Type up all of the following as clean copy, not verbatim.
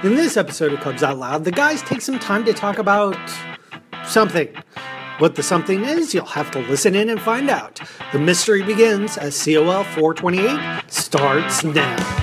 In this episode of Cubs Out Loud, the guys take some time to talk about something. What the something is, you'll have to listen in and find out. The mystery begins as COL 428 starts now.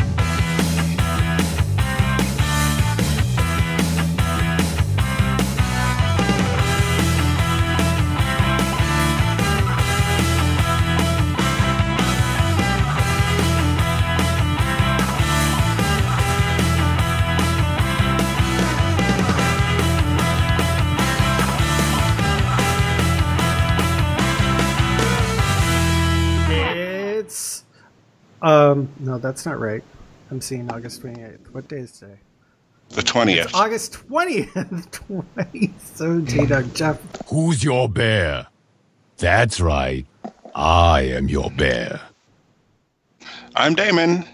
No, that's not right. I'm seeing August 28th. What day is today? The 20th. It's August 20th, 2017. Jeff. Who's your bear? That's right. I am your bear. I'm Damon.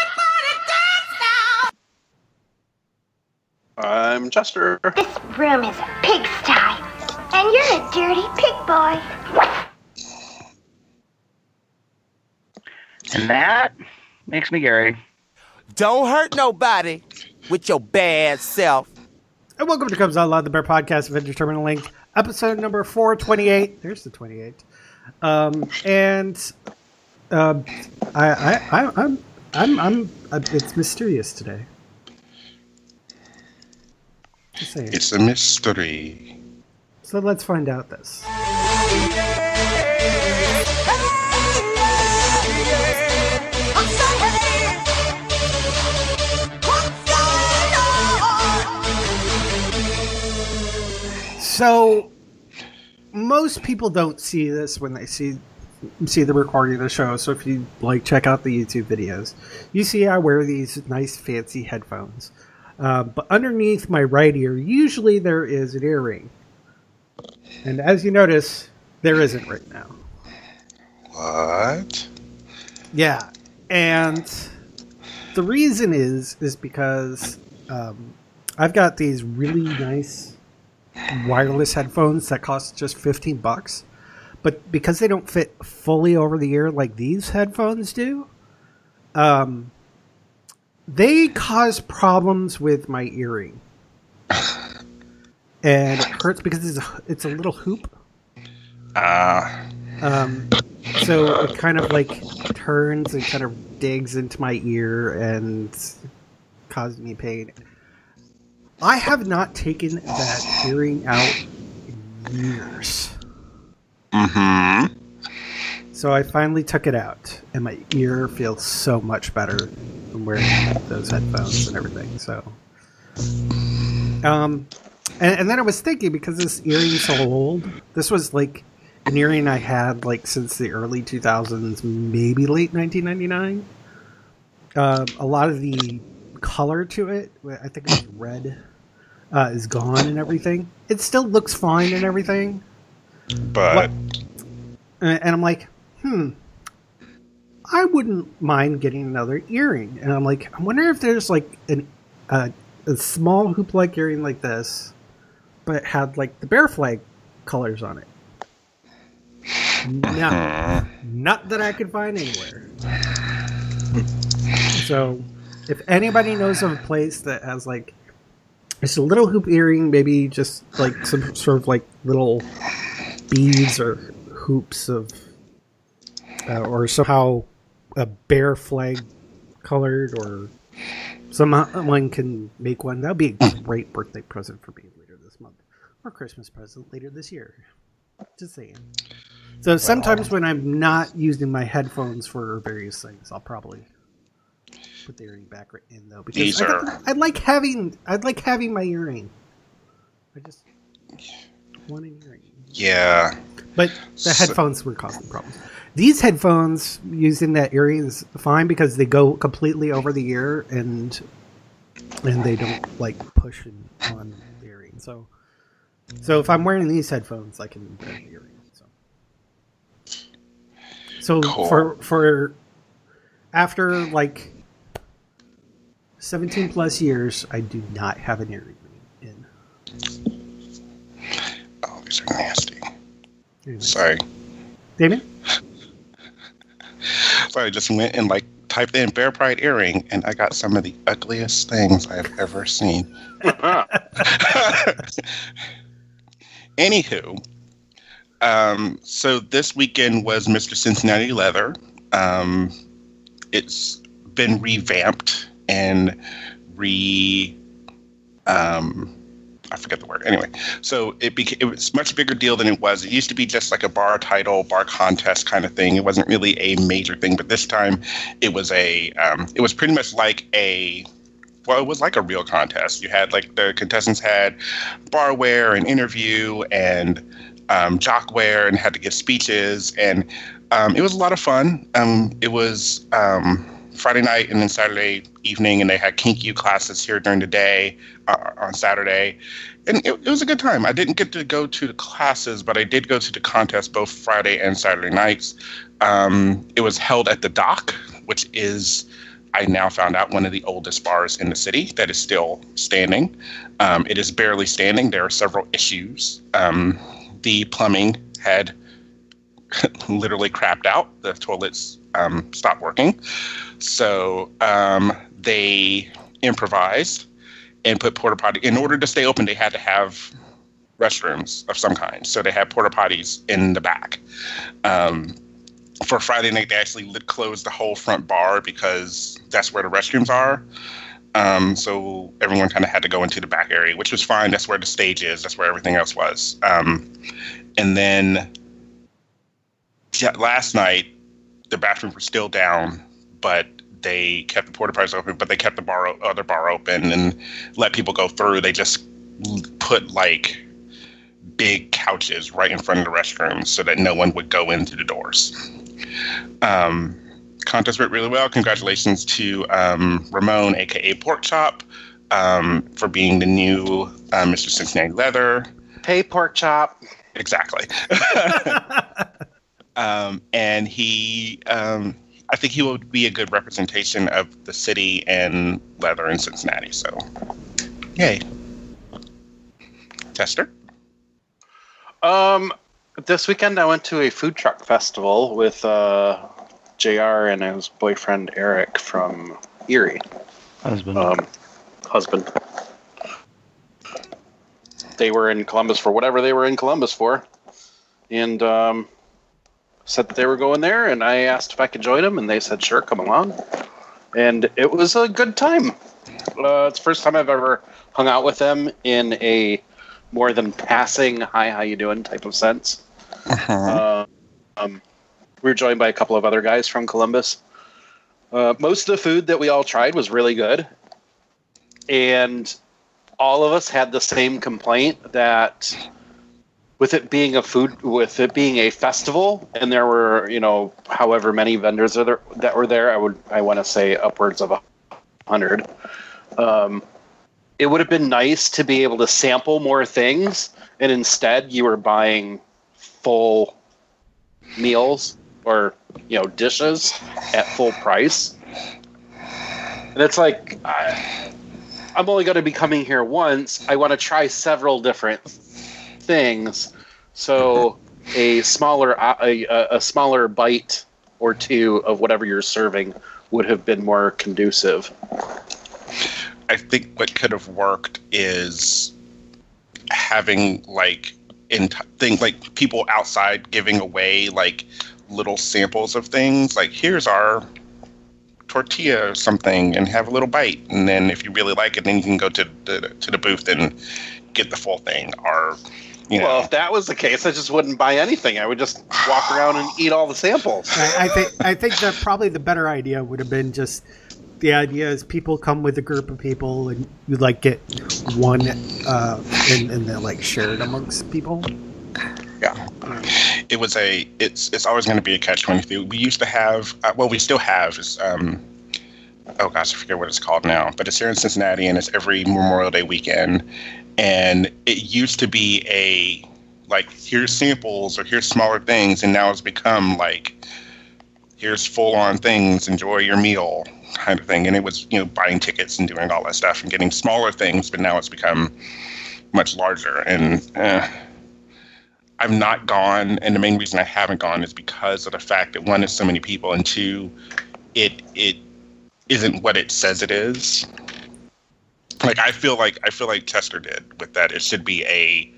I'm Chester. This room is a pigsty, and you're a dirty pig boy. And that makes me Gary. Don't hurt nobody with your bad self. And welcome to Cubs Out Loud, the Bear Podcast of Indeterminate Length, episode number 428. There's the 28. It's mysterious today. Just saying. It's a mystery. So let's find out this. So, most people don't see this when they see the recording of the show. So if you check out the YouTube videos, you see I wear these nice fancy headphones. But underneath my right ear, usually there is an earring. And as you notice, there isn't right now. What? Yeah. And the reason is because I've got these really nice wireless headphones that cost just $15, but because they don't fit fully over the ear like these headphones do, they cause problems with my earring, and it hurts because it's a little hoop. So it kind of turns and kind of digs into my ear and causes me pain. I have not taken that earring out in years. Mm-hmm. So I finally took it out, and my ear feels so much better from wearing those headphones and everything. So, and then I was thinking, because this earring's so old, this was an earring I had since the early 2000s, maybe late 1999. A lot of the color to it, I think it was red, is gone and everything. It still looks fine and everything, but and I'm like, I wouldn't mind getting another earring. And I'm like, I wonder if there's a small hoop-like earring like this, but it had the bear flag colors on it. No, not that I could find anywhere. So if anybody knows of a place that has it's a little hoop earring, maybe just some sort of little beads or hoops of, or somehow a bear flag colored, or someone can make one, that would be a great birthday present for me later this month, or Christmas present later this year. Just saying. So sometimes when I'm not using my headphones for various things, I'll probably put the earring back in though, because I'd like having my earring. I just want an earring. Yeah, but the headphones were causing problems. These headphones using that earring is fine because they go completely over the ear and they don't push on the earring. So if I'm wearing these headphones, I can wear the earring. So cool. for after 17 plus years, I do not have an earring in. Oh, these are nasty. Anyway. Sorry. Damien? Sorry, I just went and typed in Bear Pride earring, and I got some of the ugliest things I have ever seen. Anywho, so this weekend was Mr. Cincinnati Leather. It's been revamped and I forget the word. Anyway, so it was a much bigger deal than it was. It used to be just like a bar title, bar contest kind of thing. It wasn't really a major thing, but this time it was it was pretty much like it was like a real contest. You had like the contestants had barware and interview and jockware and had to give speeches, and it was a lot of fun. It was Friday night and then Saturday evening, and they had Kink-U classes here during the day on Saturday, and it was a good time. I didn't get to go to the classes, but I did go to the contest both Friday and Saturday nights. It was held at the Dock, which is, I now found out, one of the oldest bars in the city that is still standing. It is barely standing. There are several issues. The plumbing had literally crapped out. The toilets stopped working. So they improvised and put porta potty. In order to stay open, they had to have restrooms of some kind. So they had porta potties in the back. For Friday night, they actually closed the whole front bar because that's where the restrooms are. So everyone kind of had to go into the back area, which was fine. That's where the stage is. That's where everything else was. And then last night, the bathrooms were still down, but they kept the porta potties open, but they kept the other bar open and let people go through. They just put like big couches right in front of the restrooms so that no one would go into the doors. Contest went really well. Congratulations to Ramon, aka Pork Chop, for being the new Mr. Cincinnati Leather. Hey, Pork Chop. Exactly. And he, I think he will be a good representation of the city and leather in Cincinnati. So, yay. Tester? This weekend I went to a food truck festival with JR and his boyfriend Eric from Erie. Husband. They were in Columbus for whatever they were in Columbus for. And said that they were going there, and I asked if I could join them, and they said, sure, come along. And it was a good time. It's the first time I've ever hung out with them in a more than passing, hi, how you doing type of sense. Uh-huh. We were joined by a couple of other guys from Columbus. Most of the food that we all tried was really good. And all of us had the same complaint that with it being a festival, and there were, however many vendors that were there, I want to say upwards of 100. It would have been nice to be able to sample more things, and instead you were buying full meals or dishes at full price. And it's like, I'm only going to be coming here once. I want to try several different things, so a smaller bite or two of whatever you're serving would have been more conducive. I think what could have worked is having like people outside giving away like little samples of things, like here's our tortilla or something, and have a little bite, and then if you really like it, then you can go to the booth and get the full thing. Or well, if that was the case, I just wouldn't buy anything. I would just walk around and eat all the samples. I think that probably the better idea would have been just, the idea is people come with a group of people and you like get one and then like share it amongst people. Yeah. It's always going to be a catch-22. We used to have, we still have, is, oh gosh, I forget what it's called now, but it's here in Cincinnati and it's every Memorial Day weekend. And it used to be here's samples or here's smaller things, and now it's become like, here's full-on things, enjoy your meal kind of thing. And it was, buying tickets and doing all that stuff and getting smaller things, but now it's become much larger. And I've not gone, and the main reason I haven't gone is because of the fact that, one, it's so many people, and two, it isn't what it says it is. Like I feel like Chester did with that. It should be a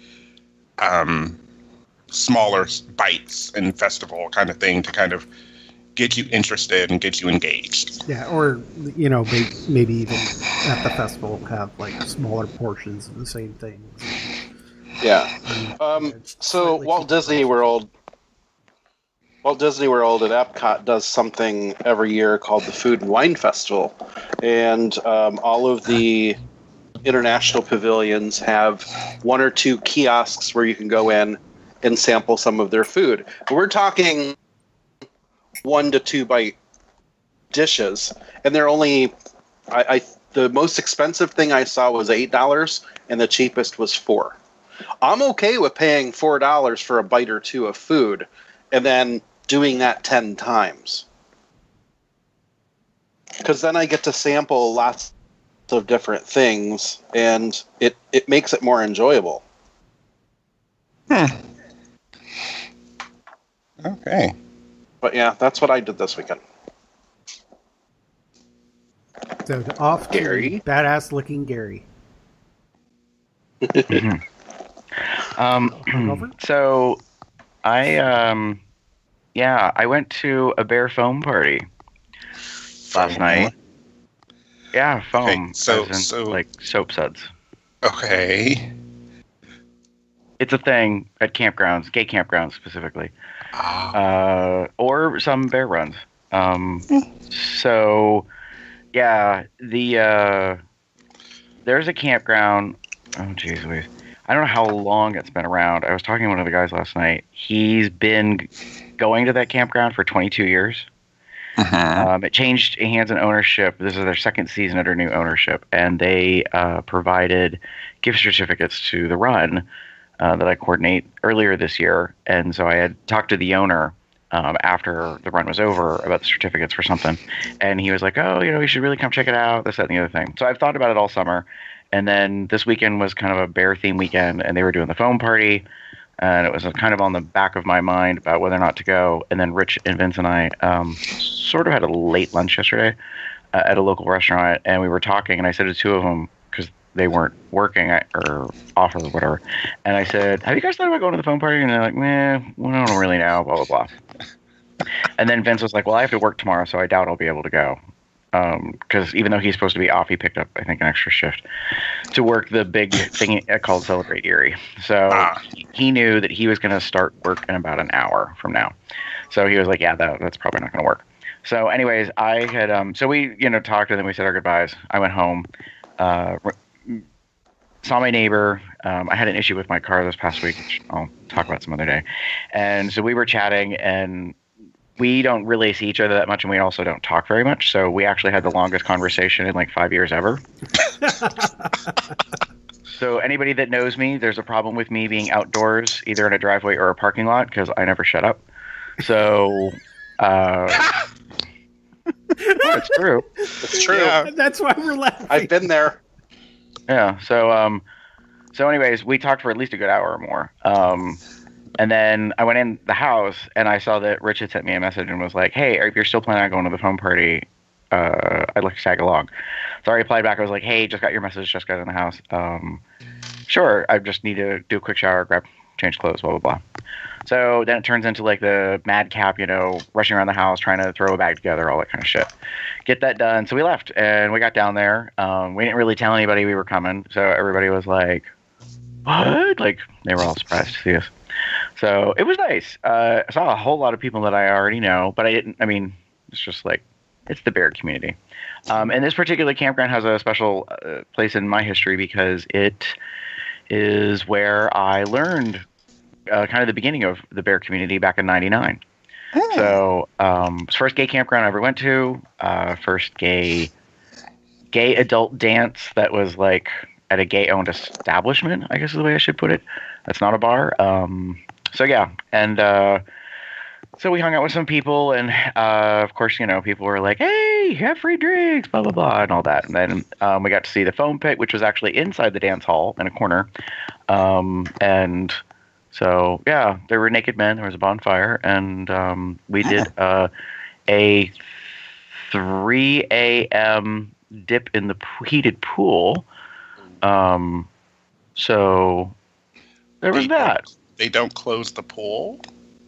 smaller bites and festival kind of thing to kind of get you interested and get you engaged. Yeah, or maybe even at the festival have like smaller portions of the same things. Yeah. So Walt Disney World at Epcot does something every year called the Food and Wine Festival, and all of the international pavilions have one or two kiosks where you can go in and sample some of their food. We're talking 1 to 2 bite dishes, and they're only the most expensive thing I saw was $8, and the cheapest was $4. I'm okay with paying $4 for a bite or two of food, and then doing that 10 times, because then I get to sample lots of different things, and it makes it more enjoyable. Okay. But yeah, that's what I did this weekend. So off to Gary? badass looking Gary. So I went to a bear foam party last night. Yeah, foam. Okay, so like soap suds. Okay. It's a thing at campgrounds, gay campgrounds specifically, or some bear runs. So yeah, there's a campground. Oh geez, Louise. I don't know how long it's been around. I was talking to one of the guys last night. He's been going to that campground for 22 years. It changed hands and ownership. This is their second season under new ownership, and they provided gift certificates to the run that I coordinate earlier this year. And so I had talked to the owner after the run was over about the certificates for something, and he was like, "Oh, you should really come check it out. This, that, and the other thing." So I've thought about it all summer. And then this weekend was kind of a bear theme weekend, and they were doing the foam party, and it was kind of on the back of my mind about whether or not to go. And then Rich and Vince and I sort of had a late lunch yesterday at a local restaurant, and we were talking, and I said to two of them, because they weren't working or off or whatever, and I said, "Have you guys thought about going to the foam party?" And they're like, "Meh, we don't really know, blah, blah, blah." And then Vince was like, "Well, I have to work tomorrow, so I doubt I'll be able to go." Because even though he's supposed to be off, he picked up, I think, an extra shift to work the big thing called Celebrate Erie. So he knew that he was going to start work in about an hour from now. So he was like, yeah, that's probably not going to work. So anyways, I had, so we, talked, and then we said our goodbyes. I went home, saw my neighbor. I had an issue with my car this past week, which I'll talk about some other day. And so we were chatting, and we don't really see each other that much, and we also don't talk very much. So we actually had the longest conversation in like 5 years ever. So anybody that knows me, there's a problem with me being outdoors, either in a driveway or a parking lot, because I never shut up. So it's true. It's true. Yeah. That's why we're laughing. I've been there. Yeah. So anyways, we talked for at least a good hour or more. And then I went in the house, and I saw that Rich had sent me a message and was like, "Hey, if you're still planning on going to the foam party, I'd like to tag along." So I replied back. I was like, "Hey, just got your message. Just got in the house. Sure. I just need to do a quick shower, change clothes, blah, blah, blah." So then it turns into like the madcap, rushing around the house, trying to throw a bag together, all that kind of shit. Get that done. So we left, and we got down there. We didn't really tell anybody we were coming. So everybody was like, "What?" Like, they were all surprised to see us. So it was nice. I saw a whole lot of people that I already know, but it's just like, it's the bear community. And this particular campground has a special place in my history because it is where I learned kind of the beginning of the bear community back in '99. Oh. So it's the first gay campground I ever went to, first gay adult dance that was like at a gay-owned establishment, I guess is the way I should put it. That's not a bar. So yeah, and so we hung out with some people, and of course, people were like, "Hey, you have free drinks, blah blah blah," and all that. And then we got to see the foam pit, which was actually inside the dance hall in a corner. And so yeah, there were naked men. There was a bonfire, and we did a 3 a.m. dip in the heated pool. So there was that. They don't close the pool?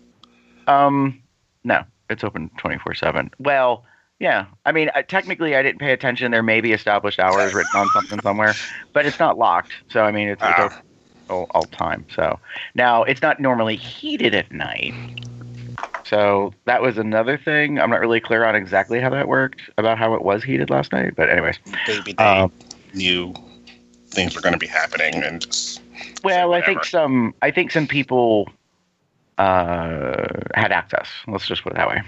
No, it's open 24/7. Well, yeah. I mean, technically, I didn't pay attention. There may be established hours written on something somewhere, but it's not locked. So, I mean, it's open all time. So now it's not normally heated at night. So that was another thing. I'm not really clear on exactly how that worked, about how it was heated last night. But anyways, maybe they knew things were going to be happening and just. Well, I think some people had access. Let's just put it that way.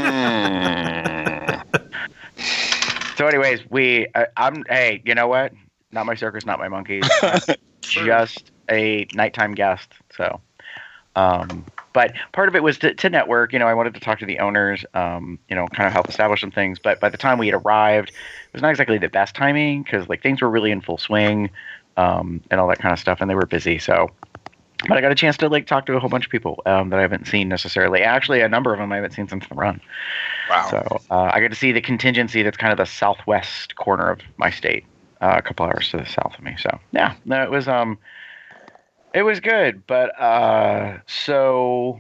So, anyways, hey, you know what? Not my circus, not my monkeys. Just a nighttime guest. So, but part of it was to network. I wanted to talk to the owners. Kind of help establish some things. But by the time we had arrived, it was not exactly the best timing because things were really in full swing, and all that kind of stuff, and they were busy. So. But I got a chance to talk to a whole bunch of people that I haven't seen necessarily. Actually, a number of them I haven't seen since the run. Wow. So I got to see the contingency that's kind of the southwest corner of my state, a couple hours to the south of me. So yeah, no, it was good. But so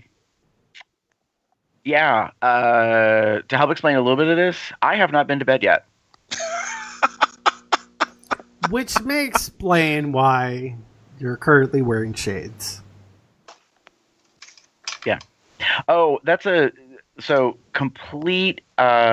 yeah, to help explain a little bit of this, I have not been to bed yet. Which may explain why you're currently wearing shades. Yeah. Oh, that's complete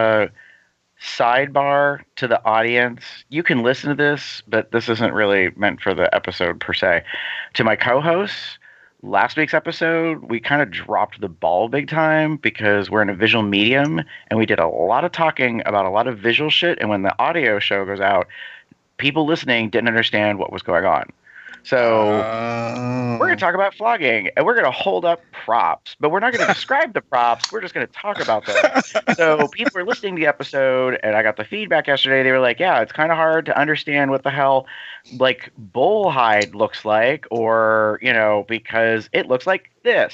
sidebar to the audience. You can listen to this, but this isn't really meant for the episode per se. To my co-hosts, last week's episode, we kind of dropped the ball big time because we're in a visual medium and we did a lot of talking about a lot of visual shit. And when the audio show goes out, people listening didn't understand what was going on. So we're going to talk about flogging, and we're going to hold up props, but we're not going to describe the props. We're just going to talk about them. So people are listening to the episode, and I got the feedback yesterday. They were like, yeah, it's kind of hard to understand what the hell bull hide looks like, or, because it looks like this.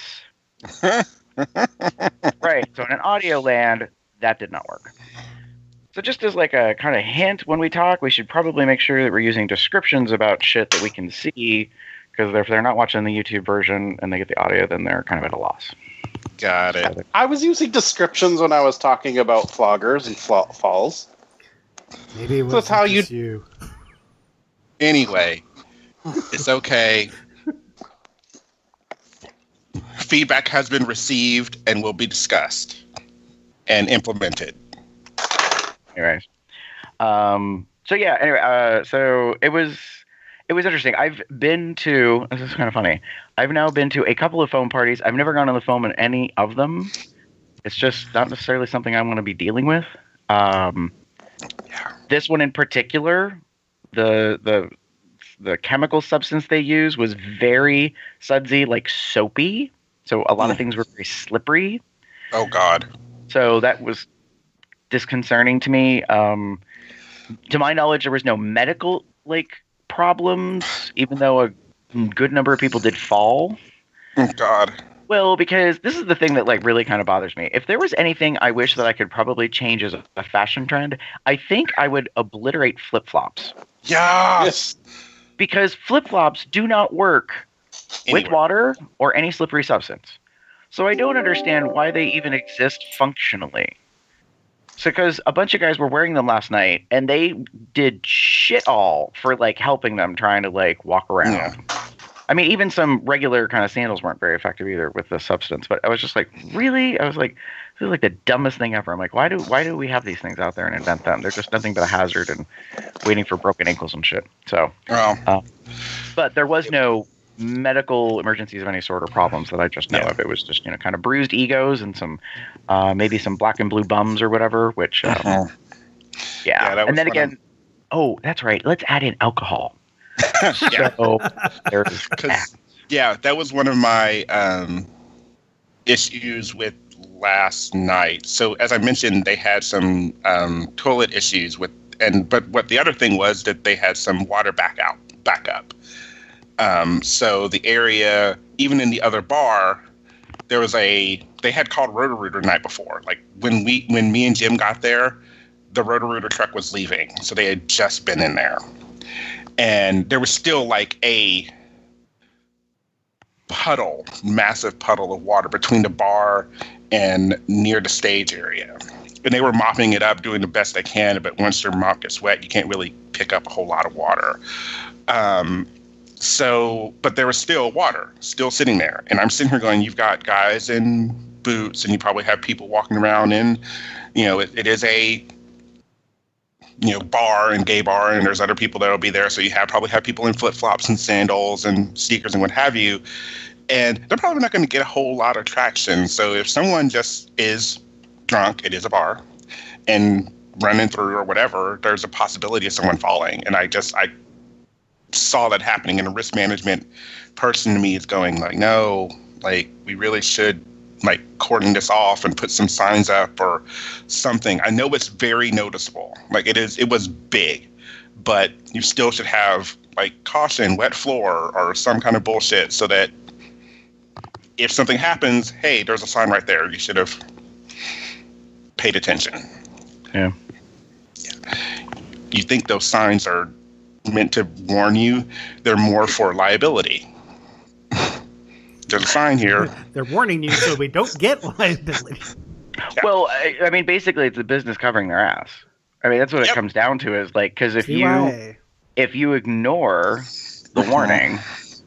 Right. So in an audio land, that did not work. So just as a kind of hint when we talk, we should probably make sure that we're using descriptions about shit that we can see, because if they're not watching the YouTube version and they get the audio, then they're kind of at a loss. Got it. I was using descriptions when I was talking about floggers and falls. Maybe it was that's how you. Anyway, it's okay. Feedback has been received and will be discussed and implemented. Anyways, so yeah. Anyway, so it was interesting. This is kind of funny. I've now been to a couple of foam parties. I've never gone on the foam in any of them. It's just not necessarily something I want to be dealing with. This one in particular, the chemical substance they use was very sudsy, soapy. So a lot of things were very slippery. Oh God. So that was disconcerting to me. To my knowledge, there was no medical problems, even though a good number of people did fall. Oh God. Well, because this is the thing that really kind of bothers me. If there was anything I wish that I could probably change as a fashion trend, I think I would obliterate flip-flops. Yes. Because flip-flops do not work with water or any slippery substance. So I don't understand why they even exist functionally. So, because a bunch of guys were wearing them last night, and they did shit all for helping them trying to walk around. Yeah. I mean, even some regular kind of sandals weren't very effective either with the substance. But I was just really? I was this is the dumbest thing ever. I'm why do we have these things out there and invent them? They're just nothing but a hazard and waiting for broken ankles and shit. So, but there was no medical emergencies of any sort or problems that I just know of. It was just kind of bruised egos and some maybe some black and blue bums or whatever, which and then again, oh, that's right, let's add in alcohol. So there's that was one of my issues with last night. So as I mentioned, they had some toilet issues but what the other thing was that they had some water backup. So the area, even in the other bar, they had called Roto-Rooter the night before. When me and Jim got there, the Roto-Rooter truck was leaving. So they had just been in there. And there was still like a massive puddle of water between the bar and near the stage area. And they were mopping it up, doing the best they can. But once your mop gets wet, you can't really pick up a whole lot of water. But there was still water, still sitting there. And I'm sitting here going, you've got guys in boots, and you probably have people walking around in, it is a, bar and gay bar, and there's other people that'll be there. So you probably have people in flip-flops and sandals and sneakers and what have you. And they're probably not going to get a whole lot of traction. So if someone just is drunk, it is a bar, and running through or whatever, there's a possibility of someone falling. And I saw that happening, and a risk management person to me is going like, no, like we really should like cordon this off and put some signs up or something. I know it's very noticeable. Like it was big, but you still should have like caution, wet floor, or some kind of bullshit so that if something happens, hey, there's a sign right there. You should have paid attention. Yeah. You think those signs are meant to warn you? They're more for liability. There's a sign here. They're warning you so we don't get liability. Yeah. Well, I mean, basically, it's the business covering their ass. I mean, that's what it comes down to is like, because if you ignore the warning,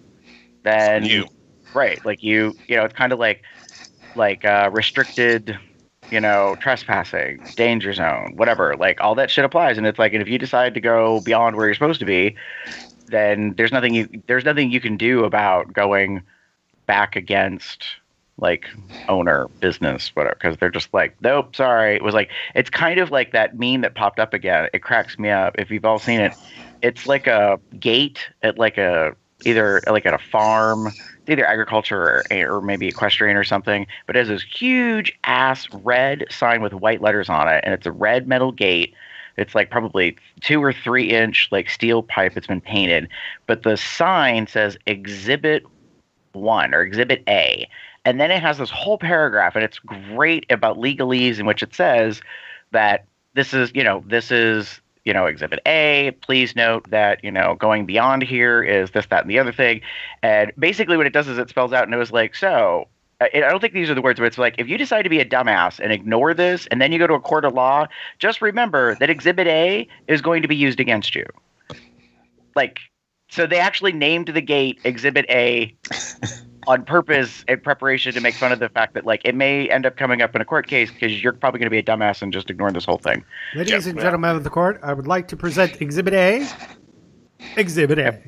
then right, like it's kind of like restricted, trespassing, danger zone, whatever, like all that shit applies. And it's like, and if you decide to go beyond where you're supposed to be, then there's nothing you can do about going back against like owner, business, whatever, because they're just like, nope, sorry. It was like, it's kind of like that meme that popped up again. It cracks me up. If you've all seen it, it's like a gate at like either like at a farm, it's either agriculture or maybe equestrian or something, but it has this huge ass red sign with white letters on it, and it's a red metal gate. It's like probably 2 or 3 inch like steel pipe. It's been painted, but the sign says Exhibit 1 or Exhibit A. And then it has this whole paragraph, and it's great about legalese in which it says that this is Exhibit A. Please note that, going beyond here is this, that, and the other thing. And basically what it does is it spells out, and it was like, so I don't think these are the words, but it's like, if you decide to be a dumbass and ignore this, and then you go to a court of law, just remember that Exhibit A is going to be used against you. Like, so they actually named the gate Exhibit A on purpose in preparation to make fun of the fact that, like, it may end up coming up in a court case because you're probably going to be a dumbass and just ignore this whole thing. Ladies and gentlemen of the court, I would like to present Exhibit A. Exhibit A.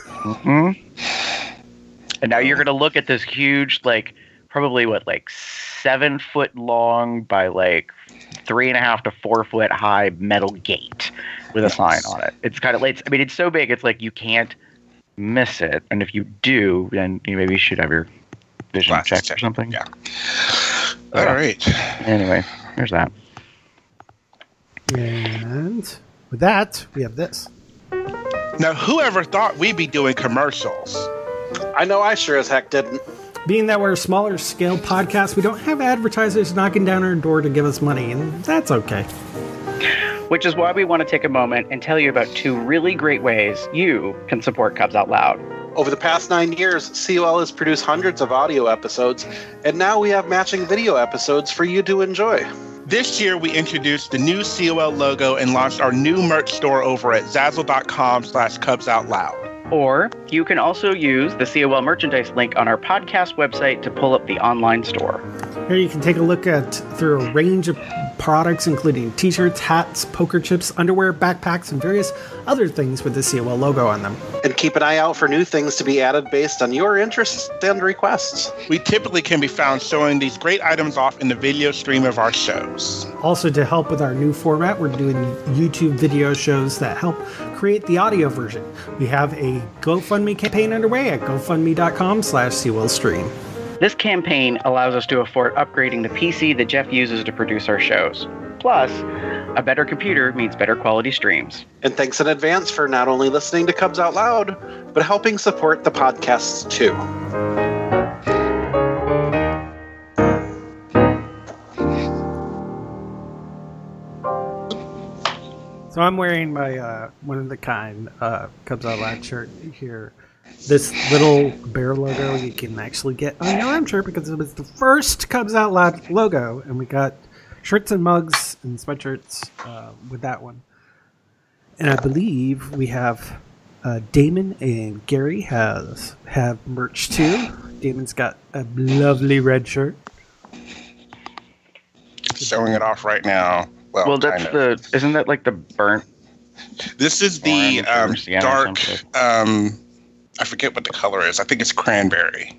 Mm-hmm. And now you're going to look at this huge, like, probably 7 foot long by 3.5 to 4 foot high metal gate with a sign on it. It's kind of late. I mean, it's so big. It's like you can't miss it. And if you do, then you maybe should have your vision checked or something. Yeah. All right. Anyway, there's that. And with that, we have this. Now, whoever thought we'd be doing commercials? I know I sure as heck didn't. Being that we're a smaller scale podcast, we don't have advertisers knocking down our door to give us money, and that's okay. Which is why we want to take a moment and tell you about 2 really great ways you can support Cubs Out Loud. Over the past 9 years, COL has produced hundreds of audio episodes, and now we have matching video episodes for you to enjoy. This year, we introduced the new COL logo and launched our new merch store over at Zazzle.com/CubsOutLoud. Or you can also use the COL merchandise link on our podcast website to pull up the online store. Here you can take a look through a range of products, including t-shirts, hats, poker chips, underwear, backpacks, and various other things with the COL logo on them. And keep an eye out for new things to be added based on your interests and requests. We typically can be found showing these great items off in the video stream of our shows. Also, to help with our new format, we're doing YouTube video shows that help create the audio version. We have a GoFundMe campaign underway at gofundme.com/COLstream. This campaign allows us to afford upgrading the PC that Jeff uses to produce our shows. Plus, a better computer means better quality streams. And thanks in advance for not only listening to Cubs Out Loud, but helping support the podcasts too. So I'm wearing my One of the Kind Cubs Out Loud shirt here. This little bear logo you can actually get on your own shirt because it was the first Cubs Out Loud logo, and we got shirts and mugs and sweatshirts with that one. And I believe we have Damon and Gary have merch too. Damon's got a lovely red shirt. Showing it off right now. Well, that's isn't that like the burnt? This is the dark. I forget what the color is. I think it's cranberry.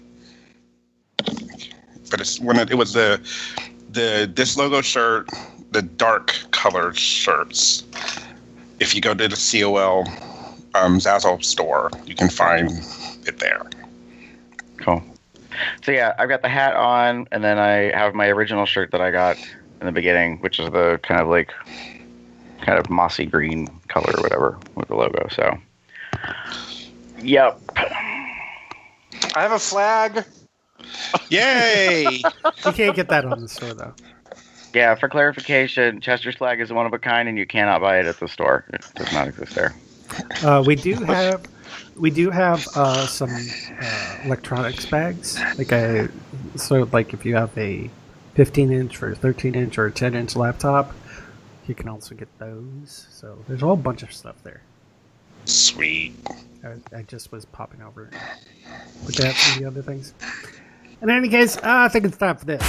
But it's it was the this logo shirt, the dark colored shirts. If you go to the COL Zazzle store, you can find it there. Cool. So yeah, I've got the hat on, and then I have my original shirt that I got in the beginning, which is the kind of mossy green color or whatever with the logo. So, yep. I have a flag. Yay! You can't get that on the store though. Yeah, for clarification, Chester's flag is one of a kind, and you cannot buy it at the store. It does not exist there. We do have some electronics bags. Like if you have a 15-inch or a 13-inch or a 10-inch laptop, you can also get those. So there's a whole bunch of stuff there. Sweet. I just was popping over. Look at some of the other things. In any case, I think it's time for this.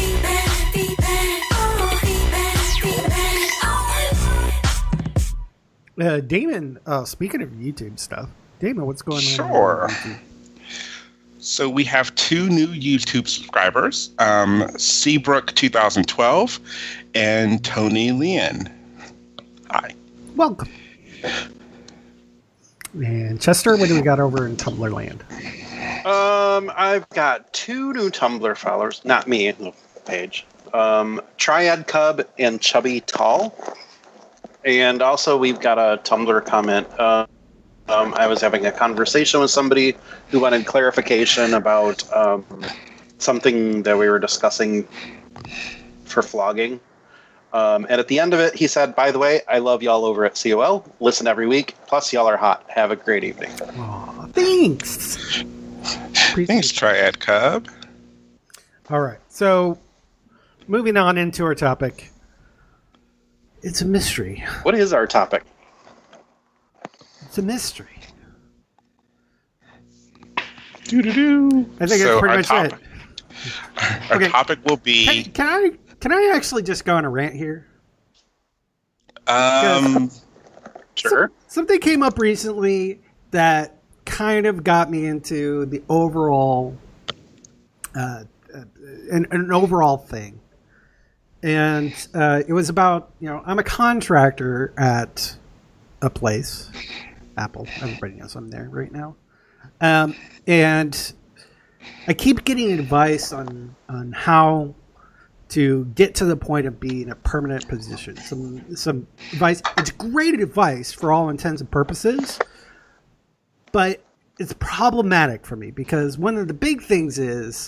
Damon, speaking of YouTube stuff, Damon, what's going on? Sure. So we have 2 new YouTube subscribers, Seabrook 2012 and Tony Leon. Hi. Welcome. And Chester, what do we got over in Tumblr land? I've got 2 new Tumblr followers. Not me, the page. Triad Cub and Chubby Tall. And also we've got a Tumblr comment. I was having a conversation with somebody who wanted clarification about something that we were discussing for flogging. And at the end of it, he said, by the way, I love y'all over at COL. Listen every week. Plus, y'all are hot. Have a great evening. Aw, thanks. Thanks, Triad Cub. All right. So, moving on into our topic. It's a mystery. What is our topic? It's a mystery. Doo-doo-doo. I think that's pretty much it. Our topic will be... Can I actually just go on a rant here? Sure. Something came up recently that kind of got me into the overall... an overall thing. And it was about, I'm a contractor at a place, Apple. Everybody knows I'm there right now. And I keep getting advice on how to get to the point of being a permanent position. Some advice. It's great advice for all intents and purposes, but it's problematic for me because one of the big things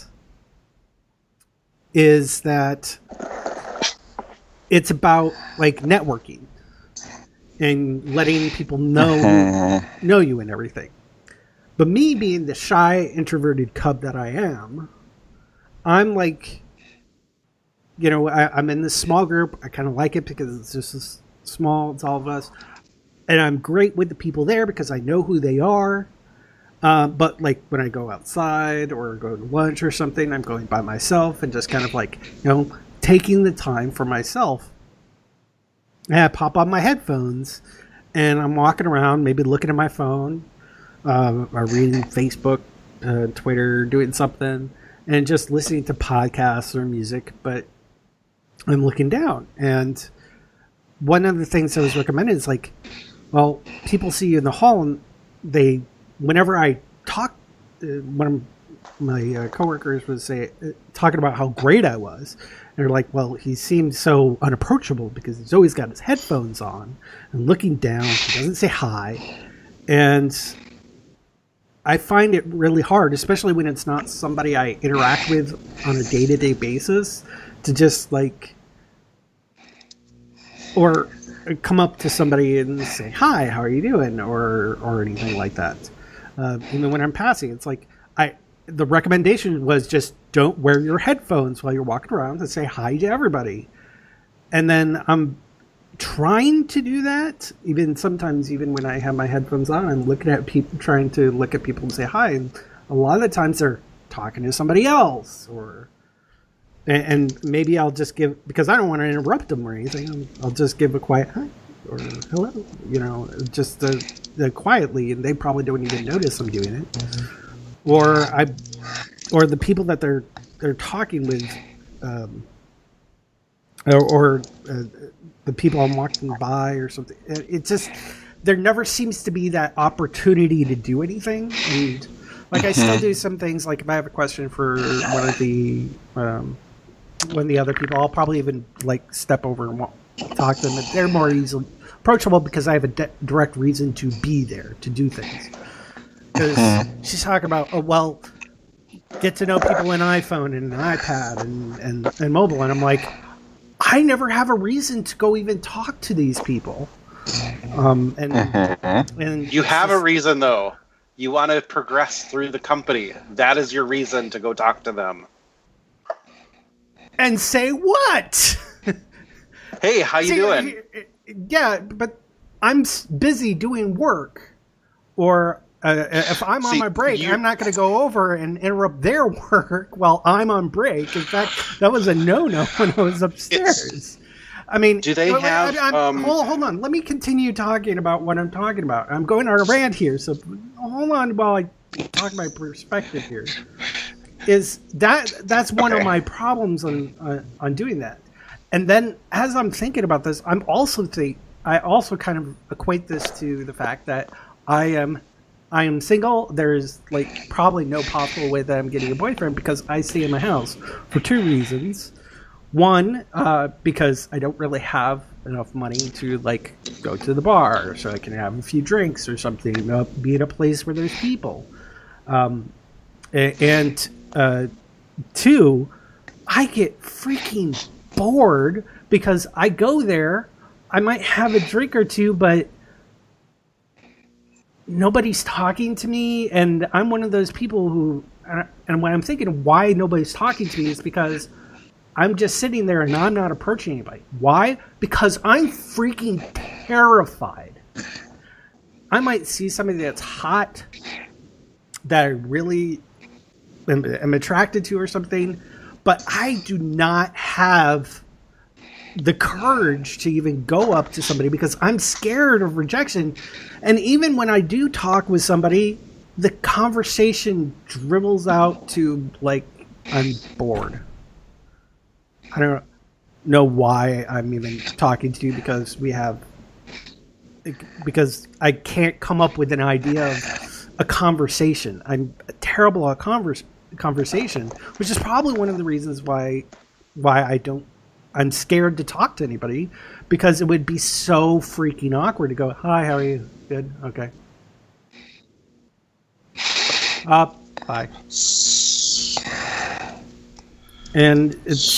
is that it's about like networking and letting people know you and everything. But me being the shy, introverted cub that I am, I'm like, I'm in this small group. I kind of like it because it's just this small. It's all of us. And I'm great with the people there because I know who they are. But like when I go outside or go to lunch or something, I'm going by myself and just kind of like, taking the time for myself. And I pop on my headphones and I'm walking around, maybe looking at my phone, or reading Facebook, Twitter, doing something, and just listening to podcasts or music, but I'm looking down. And one of the things that was recommended is like, well, people see you in the hall and whenever I talk, one of my coworkers was talking about how great I was. And they're like, well, he seems so unapproachable because he's always got his headphones on and looking down. He doesn't say hi. And I find it really hard, especially when it's not somebody I interact with on a day-to-day basis, to just like, or come up to somebody and say, "Hi, how are you doing?" or anything like that. Even when I'm passing, it's like the recommendation was just don't wear your headphones while you're walking around and say hi to everybody. And then I'm trying to do that. Sometimes when I have my headphones on, I'm looking at people, trying to look at people and say hi. And a lot of the times they're talking to somebody else, and maybe I'll just give, because I don't want to interrupt them or anything, I'll just give a quiet hi or hello, just quietly, and they probably don't even notice I'm doing it. Or the people that they're talking with, the people I'm walking by or something. It just, there never seems to be that opportunity to do anything. And like I still do some things, like if I have a question for one of the other people, I'll probably even like step over and talk to them. They're more easily approachable because I have a direct reason to be there to do things. Because she's talking about, get to know people in iPhone and an iPad and mobile, and I'm like, I never have a reason to go even talk to these people. And you have a reason, though. You want to progress through the company. That is your reason to go talk to them. And say what? Hey, how you doing? Yeah, but I'm busy doing work. Or if I'm on my break, I'm not going to go over and interrupt their work while I'm on break. In fact, that was a no-no when I was upstairs. I mean, do they have? Hold on. Let me continue talking about what I'm talking about. I'm going on a rant here, so hold on while I talk my perspective here. That's one of my problems on doing that. And then as I'm thinking about this, I also kind of equate this to the fact that I am single. There's like probably no possible way that I'm getting a boyfriend because I stay in my house for two reasons. One, because I don't really have enough money to like go to the bar so I can have a few drinks or something, be in a place where there's people. And two, I get freaking bored because I go there, I might have a drink or two, but nobody's talking to me, and I'm one of those people who, and when I'm thinking why nobody's talking to me is because I'm just sitting there and I'm not approaching anybody. Why? Because I'm freaking terrified. I might see somebody that's hot that I really am attracted to or something, but I do not have the courage to even go up to somebody because I'm scared of rejection. And even when I do talk with somebody, the conversation dribbles out to like, I'm bored. I don't know why I'm even talking to you because I can't come up with an idea of a conversation. I'm terrible at conversation, which is probably one of the reasons why I'm scared to talk to anybody, because it would be so freaking awkward to go, hi, how are you? Good? Okay. Bye. And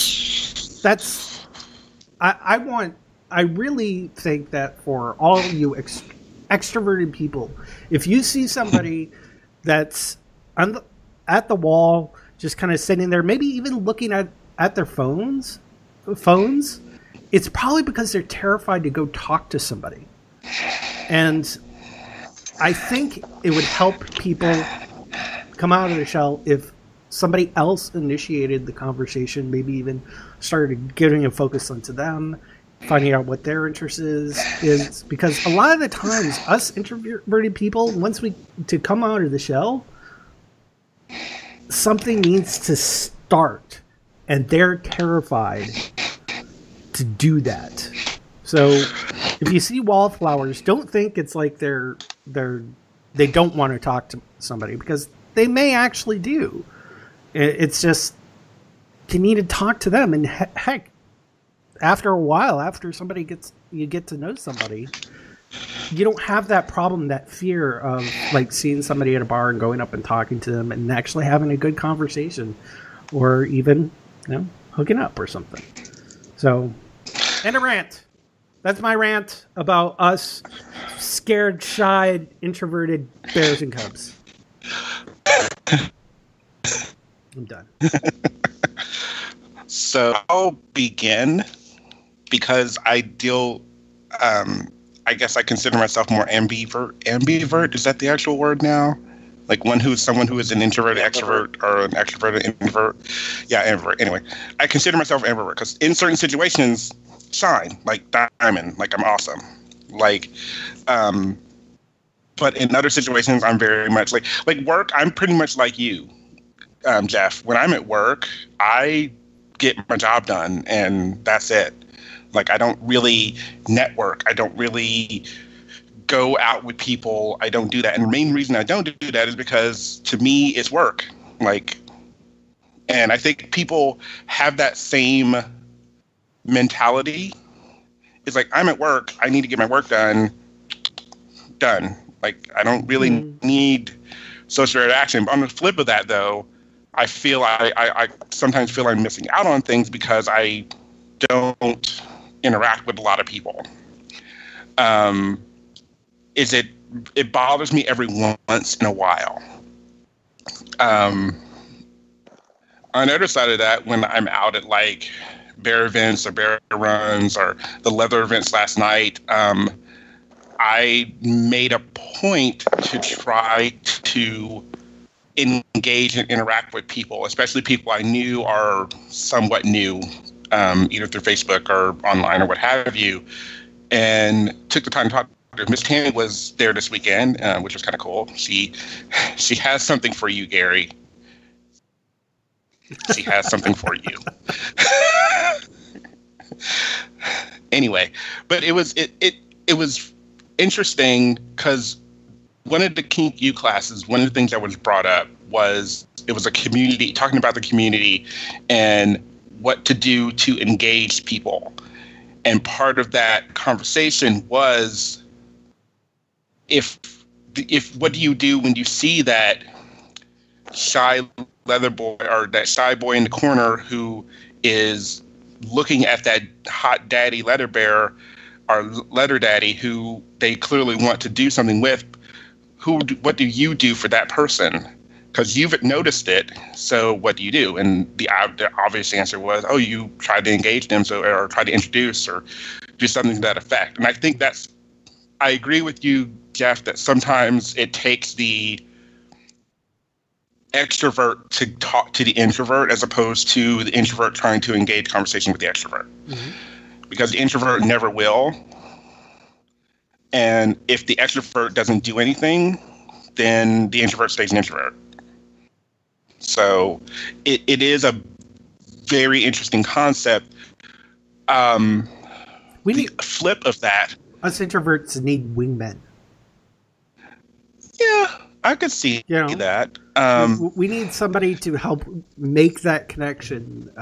I really think that for all of you extroverted people, if you see somebody that's at the wall, just kind of sitting there, maybe even looking at their phones, it's probably because they're terrified to go talk to somebody. And I think it would help people come out of the shell if somebody else initiated the conversation, maybe even started getting a focus onto them, finding out what their interest is because a lot of the times us introverted people, once to come out of the shell, something needs to start, and they're terrified to do that. So if you see wallflowers, don't think it's like they don't want to talk to somebody, because they may actually do. It's just you need to talk to them, and heck, after a while, after you get to know somebody, you don't have that problem, that fear of like seeing somebody at a bar and going up and talking to them and actually having a good conversation, or even hooking up or something. So, and a rant. That's my rant about us scared, shy, introverted bears and cubs. I'm done. So I'll begin because I deal. I guess I consider myself more ambivert. Ambivert, is that the actual word now? Like someone who is an introverted extrovert or an extroverted introvert. Yeah, ambivert. Anyway, I consider myself ambivert because in certain situations, shine like diamond, like I'm awesome. Like, but in other situations, I'm very much like work. I'm pretty much like you, Jeff. When I'm at work, I get my job done, and that's it. Like, I don't really network. I don't really go out with people. I don't do that. And the main reason I don't do that is because, to me, it's work. Like, and I think people have that same mentality. It's like, I'm at work. I need to get my work done. Like, I don't really need social interaction. But on the flip of that, though, I feel I sometimes feel I'm missing out on things because I don't interact with a lot of people. It bothers me every once in a while. On the other side of that, when I'm out at like bear events or bear runs or the leather events last night, I made a point to try to engage and interact with people, especially people I knew are somewhat new, either through Facebook or online or what have you, and took the time to talk to her. Miss Tammy was there this weekend, which was kind of cool. She has something for you, Gary. She has something for you. Anyway, but it was interesting because one of the Kink U classes, one of the things that was brought up was it was a community, talking about the community and what to do to engage people. And part of that conversation was if what do you do when you see that shy leather boy or that shy boy in the corner who is looking at that hot daddy leather bear or leather daddy who they clearly want to do something with. What do you do for that person? Because you've noticed it, so what do you do? And the obvious answer was, oh, you try to engage them, or try to introduce, or do something to that effect. And I think I agree with you, Jeff, that sometimes it takes the extrovert to talk to the introvert as opposed to the introvert trying to engage conversation with the extrovert. Mm-hmm. Because the introvert never will. And if the extrovert doesn't do anything, then the introvert stays an introvert. So it is a very interesting concept. The flip of that. Us introverts need wingmen. Yeah, I could see that. We need somebody to help make that connection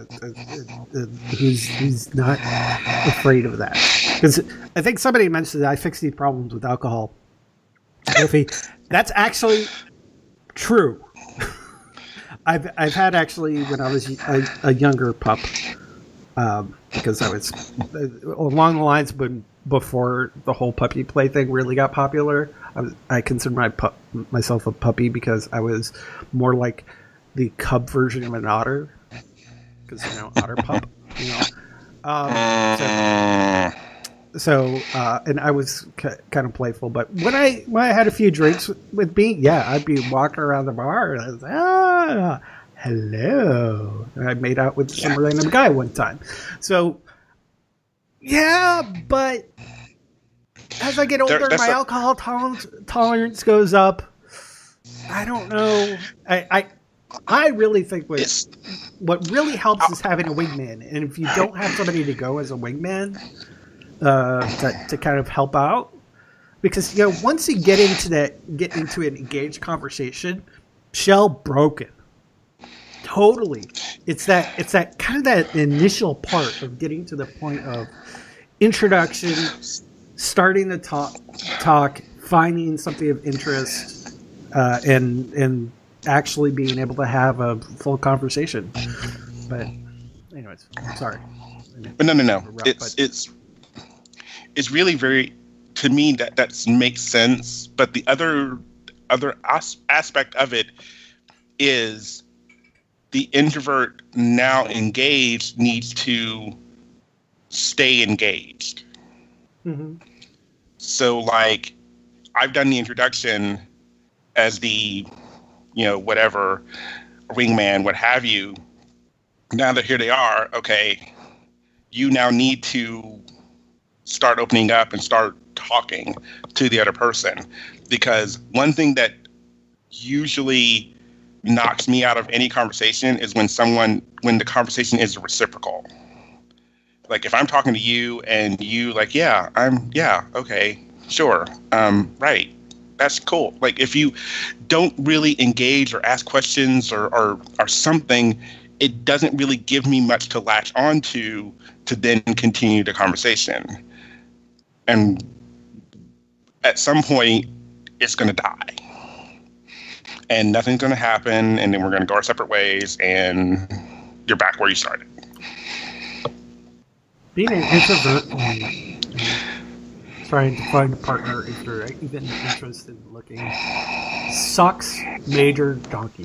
who's not afraid of that. Because I think somebody mentioned that I fix these problems with alcohol. That's actually true. I've had actually when I was a younger pup, because I was along the lines when before the whole puppy play thing really got popular. I consider myself a puppy because I was more like the cub version of an otter, because otter pup. So and I was kind of playful, but when I had a few drinks with me, I'd be walking around the bar and I was hello. And I made out with some random guy one time. So but as I get older, my alcohol tolerance goes up. I don't know. I really think what really helps is having a wingman, and if you don't have somebody to go as a wingman. To kind of help out, because once you get into an engaged conversation, shell broken. Totally, it's that kind of that initial part of getting to the point of introduction, starting to talk, finding something of interest, and actually being able to have a full conversation. But anyways, sorry. But no. is really very, to me, that makes sense. But the other aspect of it is the introvert now engaged needs to stay engaged. Mm-hmm. So, like, I've done the introduction as the, whatever, wingman, what have you. Now that here they are, okay, you now need to start opening up and start talking to the other person. Because one thing that usually knocks me out of any conversation is when the conversation is reciprocal. Like, if I'm talking to you and you like, okay, sure, right, that's cool. Like, if you don't really engage or ask questions or something, it doesn't really give me much to latch onto to then continue the conversation. And at some point, it's going to die. And nothing's going to happen, and then we're going to go our separate ways, and you're back where you started. Being an introvert and trying to find a partner if you're even interested in looking sucks major donkey.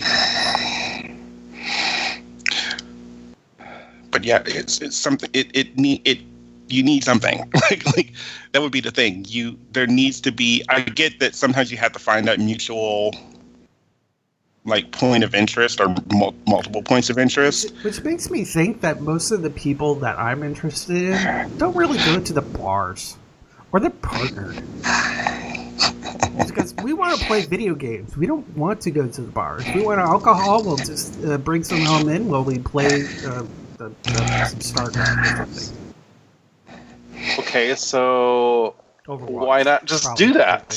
But yeah, it's something. You need something. like that would be the thing. There needs to be. I get that sometimes you have to find that mutual, like, point of interest or multiple points of interest. Which makes me think that most of the people that I'm interested in don't really go to the bars. Or they're partnered. Because we want to play video games. We don't want to go to the bars. If we want alcohol, we'll just bring some home in while we play some StarCraft or something. Okay, so Overwatch. Why not just Probably do that?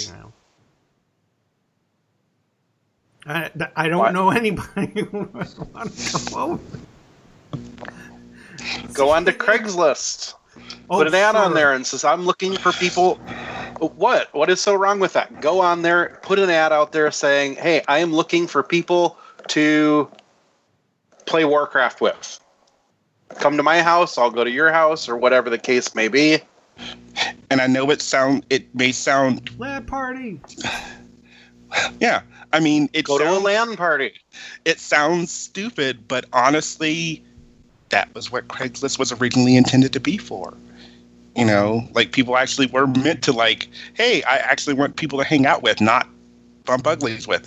I don't know anybody who would want to come over. Go on to Craigslist. Put an ad on there and says, I'm looking for people. What? What is so wrong with that? Go on there, put an ad out there saying, hey, I am looking for people to play Warcraft with. Come to my house, I'll go to your house, or whatever the case may be. And I know it may sound... LAN party! Yeah, I mean... Go to a LAN party. It sounds stupid, but honestly, that was what Craigslist was originally intended to be for. Like, people actually were meant to, like, hey, I actually want people to hang out with, not bump uglies with.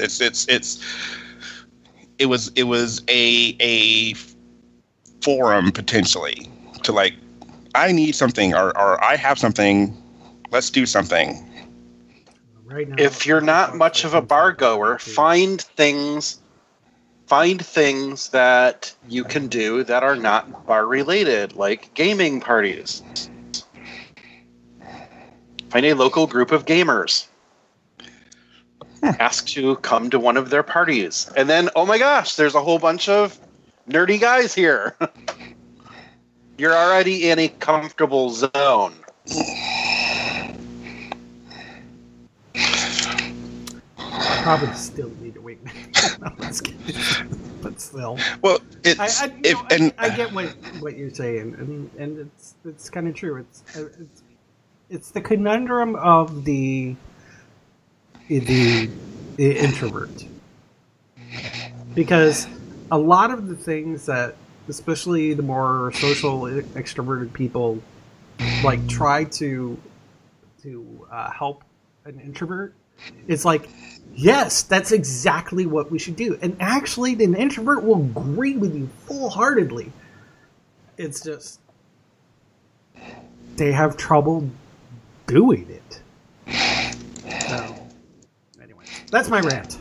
It was a forum, potentially, to, like, I need something, or I have something, let's do something. Right now, if you're not much of a bar goer, find things that you can do that are not bar related, like gaming parties. Find a local group of gamers. Ask to come to one of their parties. And then, oh my gosh, there's a whole bunch of nerdy guys here. You're already in a comfortable zone. Probably still need a wingman. No, let's get it. But still. Well, I get what you're saying, and it's kind of true. It's the conundrum of the introvert, because a lot of the things that, especially the more social extroverted people, like, try to help an introvert. It's like, yes, that's exactly what we should do. And actually, an introvert will agree with you full-heartedly. It's just they have trouble doing it. So, anyway, that's my rant.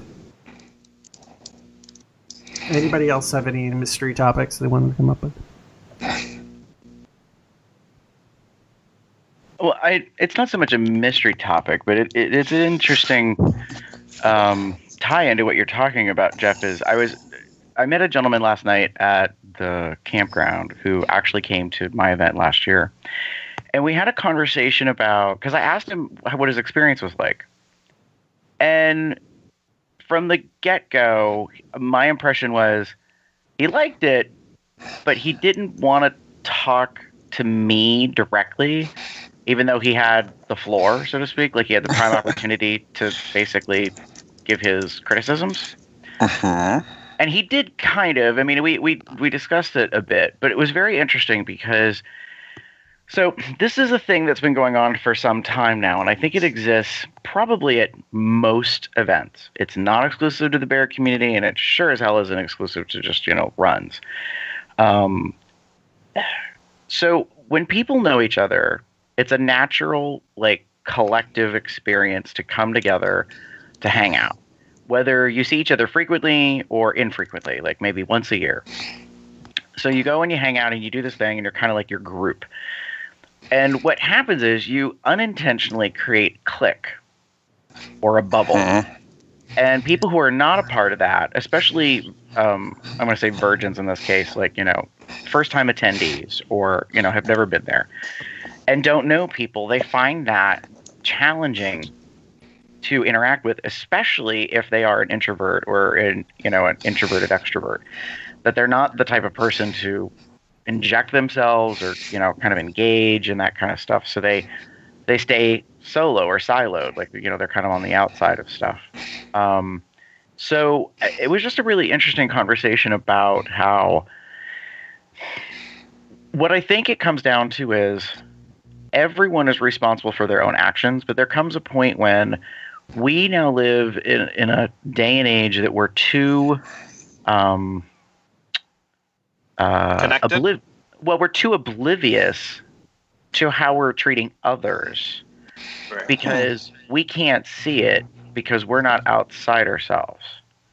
Anybody else have any mystery topics they want to come up with? Well, it's not so much a mystery topic, but it's an interesting tie into what you're talking about, Jeff. I met a gentleman last night at the campground who actually came to my event last year. And we had a conversation about, because I asked him what his experience was like. And from the get-go, my impression was he liked it, but he didn't want to talk to me directly. even though he had the floor, so to speak, like he had the prime opportunity to basically give his criticisms. And he did kind of. I mean, we discussed it a bit, but it was very interesting because. So this is a thing that's been going on for some time now, and I think it exists probably at most events. It's not exclusive to the bear community, and it sure as hell isn't exclusive to just, runs. So when people know each other, it's a natural, collective experience to come together to hang out. Whether you see each other frequently or infrequently, like maybe once a year. So you go and you hang out and you do this thing, and you're kind of like your group. And what happens is you unintentionally create clique or a bubble. And people who are not a part of that, especially, I'm going to say virgins in this case, first-time attendees or, have never been there and don't know people, they find that challenging to interact with, especially if they are an introvert or an introverted extrovert, that they're not the type of person to inject themselves or kind of engage in that kind of stuff, so they stay solo or siloed, they're kind of on the outside of stuff. So it was just a really interesting conversation about how what I think it comes down to is everyone is responsible for their own actions, but there comes a point when we now live in a day and age that we're too we're too oblivious to how we're treating others, right, because we can't see it because we're not outside ourselves.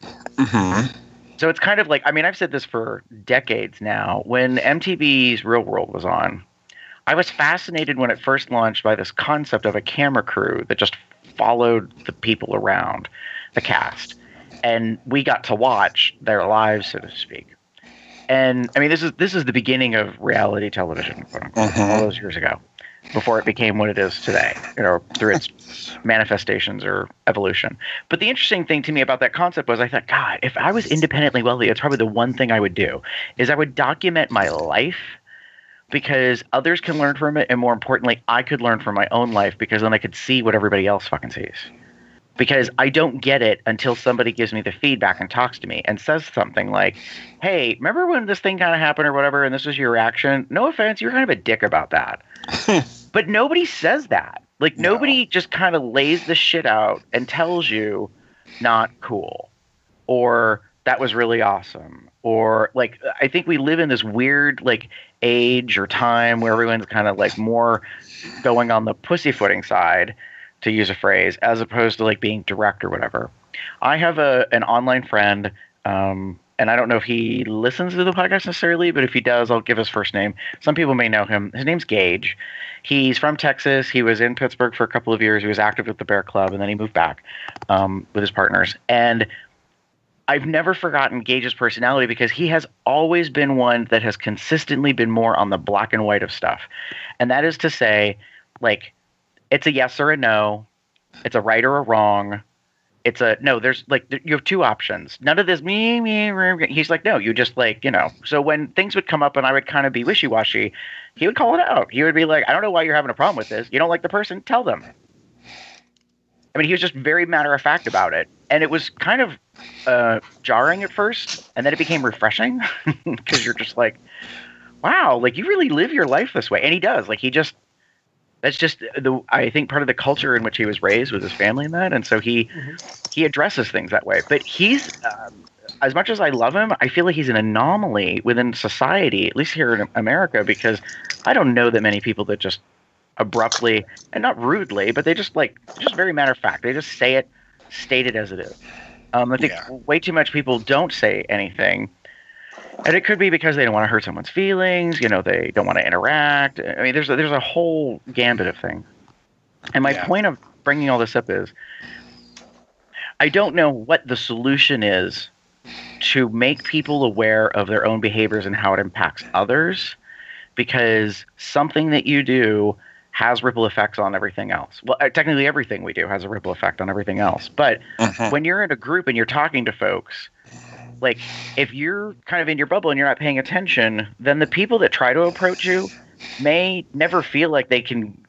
So it's kind of like, I've said this for decades now. When MTV's Real World was on, I was fascinated when it first launched by this concept of a camera crew that just followed the people around, the cast, and we got to watch their lives, so to speak. And this is the beginning of reality television, quote unquote, all those years ago, before it became what it is today, through its manifestations or evolution. But the interesting thing to me about that concept was I thought, God, if I was independently wealthy, it's probably the one thing I would do is I would document my life, because others can learn from it, and more importantly, I could learn from my own life, because then I could see what everybody else fucking sees. Because I don't get it until somebody gives me the feedback and talks to me and says something like, hey, remember when this thing kind of happened or whatever, and this was your reaction? No offense, you're kind of a dick about that. But nobody says that. Nobody just kind of lays the shit out and tells you not cool, or that was really awesome, or I think we live in this weird age or time where everyone's kind of more going on the pussyfooting side, to use a phrase, as opposed to being direct or whatever. I have an online friend, and I don't know if he listens to the podcast necessarily, but if he does, I'll give his first name. Some people may know him. His name's Gage. He's from Texas. He was in Pittsburgh for a couple of years. He was active with the Bear Club, and then he moved back with his partners. And I've never forgotten Gage's personality, because he has always been one that has consistently been more on the black and white of stuff. And that is to say, it's a yes or a no. It's a right or a wrong. It's a no. There's you have two options. None of this me. He's like, no, you just So when things would come up and I would kind of be wishy-washy, he would call it out. He would be like, I don't know why you're having a problem with this. You don't like the person? Tell them. He was just very matter of fact about it. And it was kind of jarring at first, and then it became refreshing, because you're just like, wow, you really live your life this way. And he does. That's just I think part of the culture in which he was raised with his family and that. And so he addresses things that way. But he's, as much as I love him, I feel like he's an anomaly within society, at least here in America, because I don't know that many people that just abruptly, and not rudely, but they just very matter of fact. They just say it, state it as it is. I think way too much people don't say anything. And it could be because they don't want to hurt someone's feelings, they don't want to interact. There's a whole gambit of things. And my point of bringing all this up is, I don't know what the solution is to make people aware of their own behaviors and how it impacts others, because something that you do has ripple effects on everything else. Well, technically everything we do has a ripple effect on everything else. But when you're in a group and you're talking to folks, if you're kind of in your bubble and you're not paying attention, then the people that try to approach you may never feel like they can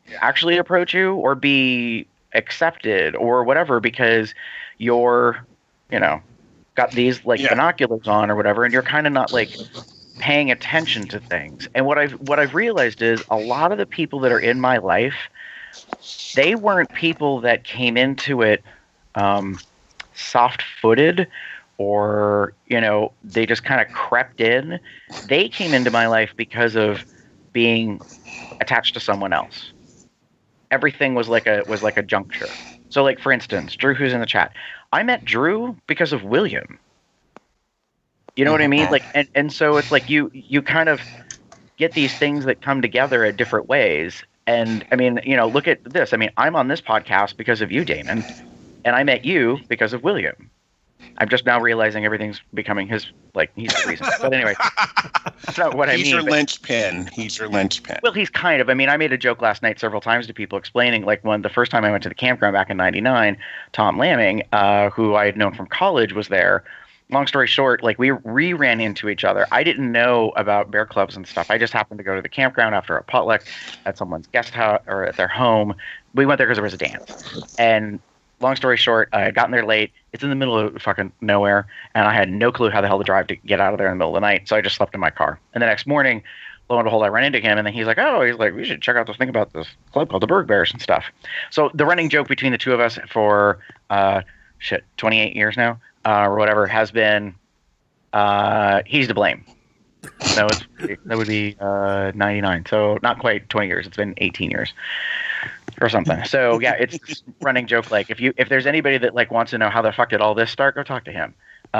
actually approach you or be accepted or whatever because you're, got these binoculars on or whatever, and you're kind of not like paying attention to things. And what I've realized is a lot of the people that are in my life, they weren't people that came into it soft-footed or, they just kind of crept in. They came into my life because of being attached to someone else. Everything was like a juncture. So, like, for instance, Drew, who's in the chat, I met Drew because of William. You know what I mean? Like, and so it's like you kind of get these things that come together at different ways. And I mean, look at this. I mean, I'm on this podcast because of you, Damon, and I met you because of William. I'm just now realizing everything's becoming he's the reason. But anyway, that's not what I mean. He's your linchpin. He's your linchpin. Well, he's kind of. I mean, I made a joke last night several times to people explaining, like, when the first time I went to the campground back in '99, Tom Lamming, who I had known from college, was there. Long story short, like, we ran into each other. I didn't know about bear clubs and stuff. I just happened to go to the campground after a potluck at someone's guest house or at their home. We went there because there was a dance. And long story short, I had gotten there late. It's in the middle of fucking nowhere, and I had no clue how the hell to drive to get out of there in the middle of the night, so I just slept in my car. And the next morning, lo and behold, I ran into him, and then he's like, we should check out this thing about this club called the Berg Bears and stuff. So the running joke between the two of us for, 28 years now, or whatever, has been, he's to blame. So that would be 99, so not quite 20 years. It's been 18 years. Or something. So yeah, it's this running joke. Like, if there's anybody that like wants to know how the fuck did all this start, go talk to him.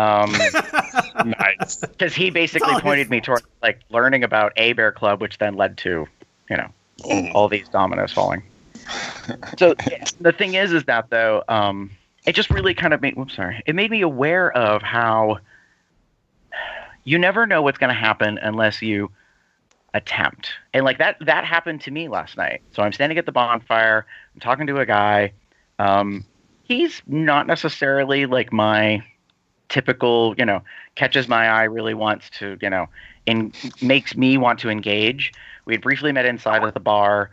Nice. Because he basically pointed me toward like learning about a bear club, which then led to, all these dominoes falling. So the thing is that though, it just really kind of it made me aware of how you never know what's going to happen unless you attempt. And like that happened to me last night. So I'm standing at the bonfire, I'm talking to a guy. He's not necessarily like my typical, catches my eye, really wants to, makes me want to engage. We had briefly met inside at the bar,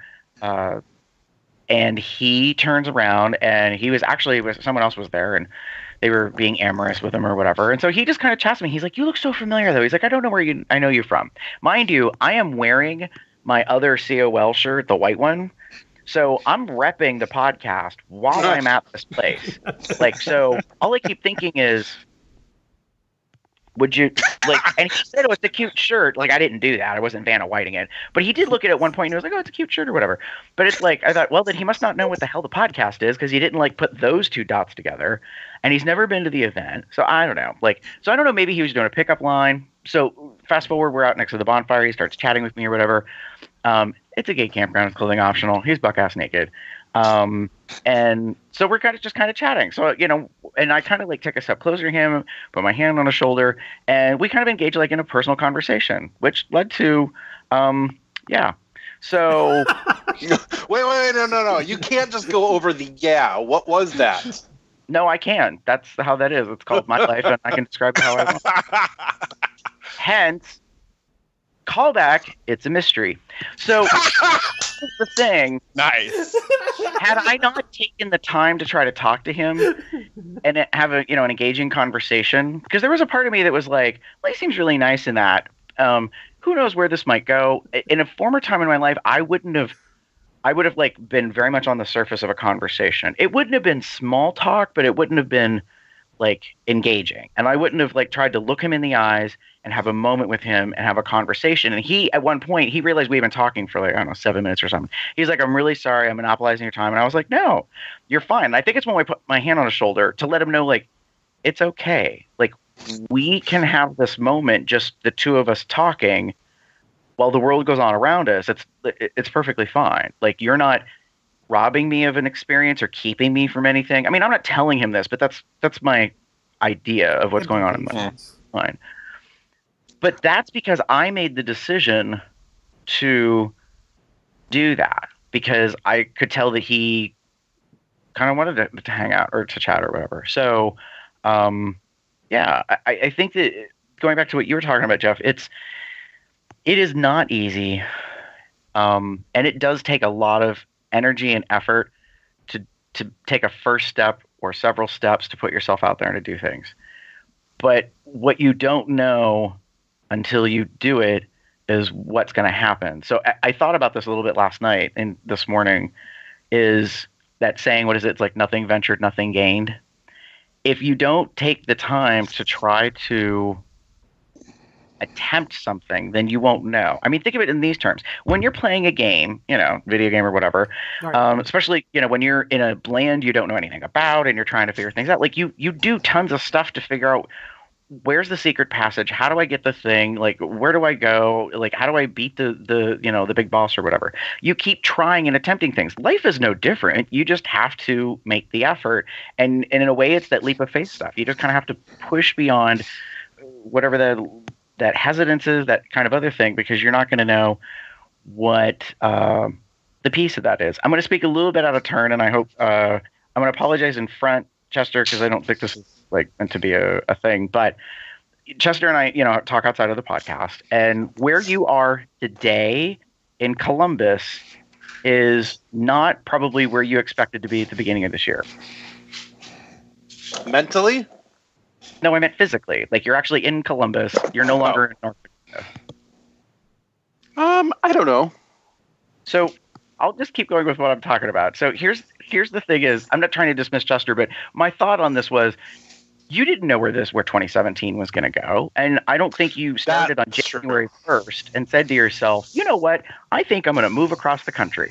and he turns around, and he was actually someone else was there, and they were being amorous with him or whatever. And so he just kind of chats me. He's like, "You look so familiar, though." He's like, "I don't know where I know you from." Mind you, I am wearing my other COL shirt, the white one. So I'm repping the podcast while I'm at this place. Like, so all I keep thinking is, would you like? And he said it was a cute shirt. Like, I didn't do that. I wasn't Vanna Whiting it. But he did look at it at one point and he was like, "Oh, it's a cute shirt or whatever." But it's like, I thought, well, then he must not know what the hell the podcast is because he didn't like put those two dots together. And he's never been to the event. So I don't know. So I don't know. Maybe he was doing a pickup line. So fast forward, we're out next to the bonfire. He starts chatting with me or whatever. It's a gay campground. It's clothing optional. He's buck-ass naked. And so we're kind of chatting. So, and I kind of like take a step closer to him, put my hand on his shoulder, and we kind of engage like in a personal conversation, which led to, yeah. So wait, no. You can't just go over the yeah. What was that? No, I can. That's how that is. It's called my life, and I can describe it how I want. Hence, callback. It's a mystery. So here's the thing. Nice. Had I not taken the time to try to talk to him and have an engaging conversation, because there was a part of me that was like, well, he seems really nice in that. Who knows where this might go? In a former time in my life, I would have like been very much on the surface of a conversation. It wouldn't have been small talk, but it wouldn't have been like engaging. And I wouldn't have like tried to look him in the eyes and have a moment with him and have a conversation. And he, at one point, he realized we've been talking for like, I don't know, 7 minutes or something. He's like, "I'm really sorry. I'm monopolizing your time." And I was like, "No, you're fine." And I think it's when I put my hand on his shoulder to let him know, like, it's okay. Like, we can have this moment, just the two of us talking while the world goes on around us. It's perfectly fine. Like, you're not robbing me of an experience or keeping me from anything. I mean, I'm not telling him this, but that's my idea of what's going on in my mind. But that's because I made the decision to do that, because I could tell that he kind of wanted to hang out or to chat or whatever. So, yeah, I think that going back to what you were talking about, Jeff, it is not easy. And it does take a lot of energy and effort to take a first step or several steps to put yourself out there and to do things. But what you don't know until you do it is what's going to happen. So I thought about this a little bit last night and this morning, is that saying, what is it? It's like nothing ventured, nothing gained. If you don't take the time to try to attempt something, then you won't know. I mean, think of it in these terms. When you're playing a game, video game or whatever, right. Especially, when you're in a land you don't know anything about and you're trying to figure things out, like you do tons of stuff to figure out where's the secret passage, how do I get the thing, like where do I go, like how do I beat the big boss or whatever. You keep trying and attempting things. Life is no different. You just have to make the effort, and in a way it's that leap of faith stuff. You just kind of have to push beyond whatever that hesitance is, that kind of other thing, because you're not going to know what the piece of that is. I'm going to speak a little bit out of turn, and I hope I'm going to apologize in front, Chester, because I don't think this is like meant to be a thing. But Chester and I, talk outside of the podcast, and where you are today in Columbus is not probably where you expected to be at the beginning of this year. Mentally? No, I meant physically. Like, you're actually in Columbus. You're no longer in North Dakota. I don't know. So I'll just keep going with what I'm talking about. So here's the thing is, I'm not trying to dismiss Chester, but my thought on this was, you didn't know where 2017 was going to go. And I don't think you started on January 1st and said to yourself, you know what? I think I'm going to move across the country.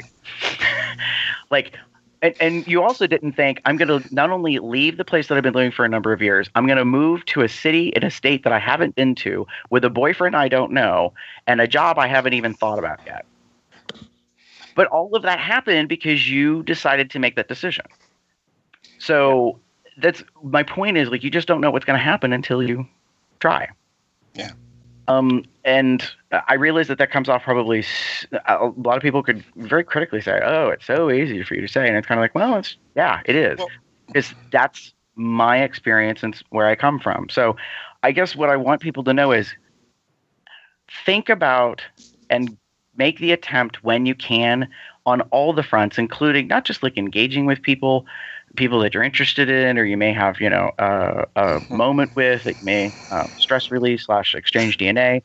And you also didn't think, I'm going to not only leave the place that I've been living for a number of years, I'm going to move to a city in a state that I haven't been to, with a boyfriend I don't know, and a job I haven't even thought about yet. But all of that happened because you decided to make that decision. So that's my point, is like, you just don't know what's going to happen until you try. Yeah. And I realize that comes off probably, a lot of people could very critically say, oh, it's so easy for you to say. And it's kind of like, well, it is. Because that's my experience and where I come from. So I guess what I want people to know is, think about and make the attempt when you can on all the fronts, including not just like engaging with people that you're interested in, or you may have, a moment with, that you may stress release / exchange DNA.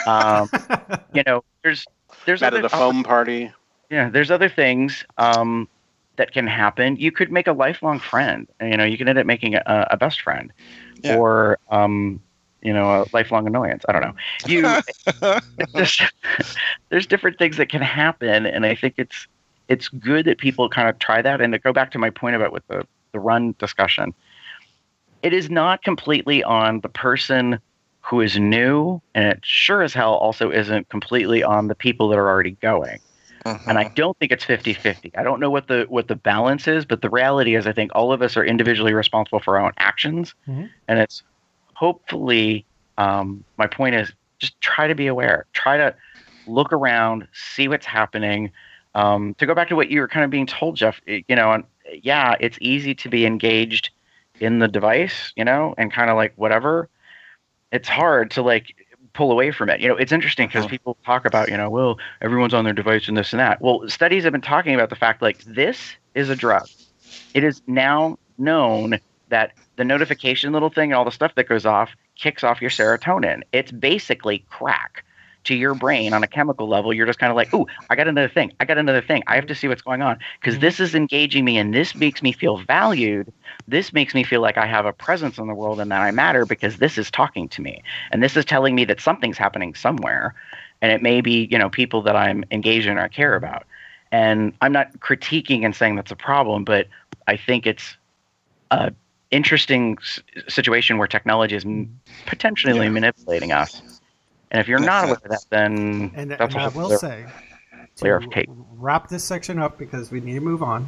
There's at a foam party. Yeah, there's other things that can happen. You could make a lifelong friend. You can end up making a best friend, or a lifelong annoyance. I don't know. There's different things that can happen, and I think it's good that people kind of try that. And to go back to my point about with the run discussion, it is not completely on the person who is new, and it sure as hell also isn't completely on the people that are already going. And I don't think it's 50-50. I don't know what the balance is, but the reality is I think all of us are individually responsible for our own actions. Mm-hmm. And it's hopefully, my point is, just try to be aware. Try to look around, see what's happening. To go back to what you were kind of being told, Jeff, it's easy to be engaged in the device, and kind of like whatever. It's hard to like pull away from it. It's interesting because people talk about, well, everyone's on their device and this and that. Well, studies have been talking about the fact, like, this is a drug. It is now known that the notification little thing and all the stuff that goes off kicks off your serotonin. It's basically crack to your brain on a chemical level. You're just kind of like, ooh, I got another thing. I have to see what's going on because this is engaging me and this makes me feel valued. This makes me feel like I have a presence in the world and that I matter because this is talking to me. And this is telling me that something's happening somewhere. And it may be, people that I'm engaged in or I care about. And I'm not critiquing and saying that's a problem, but I think it's an interesting situation where technology is potentially manipulating us. And if you're not aware of that, then that's what I will say. Layer of cake. Wrap this section up because we need to move on.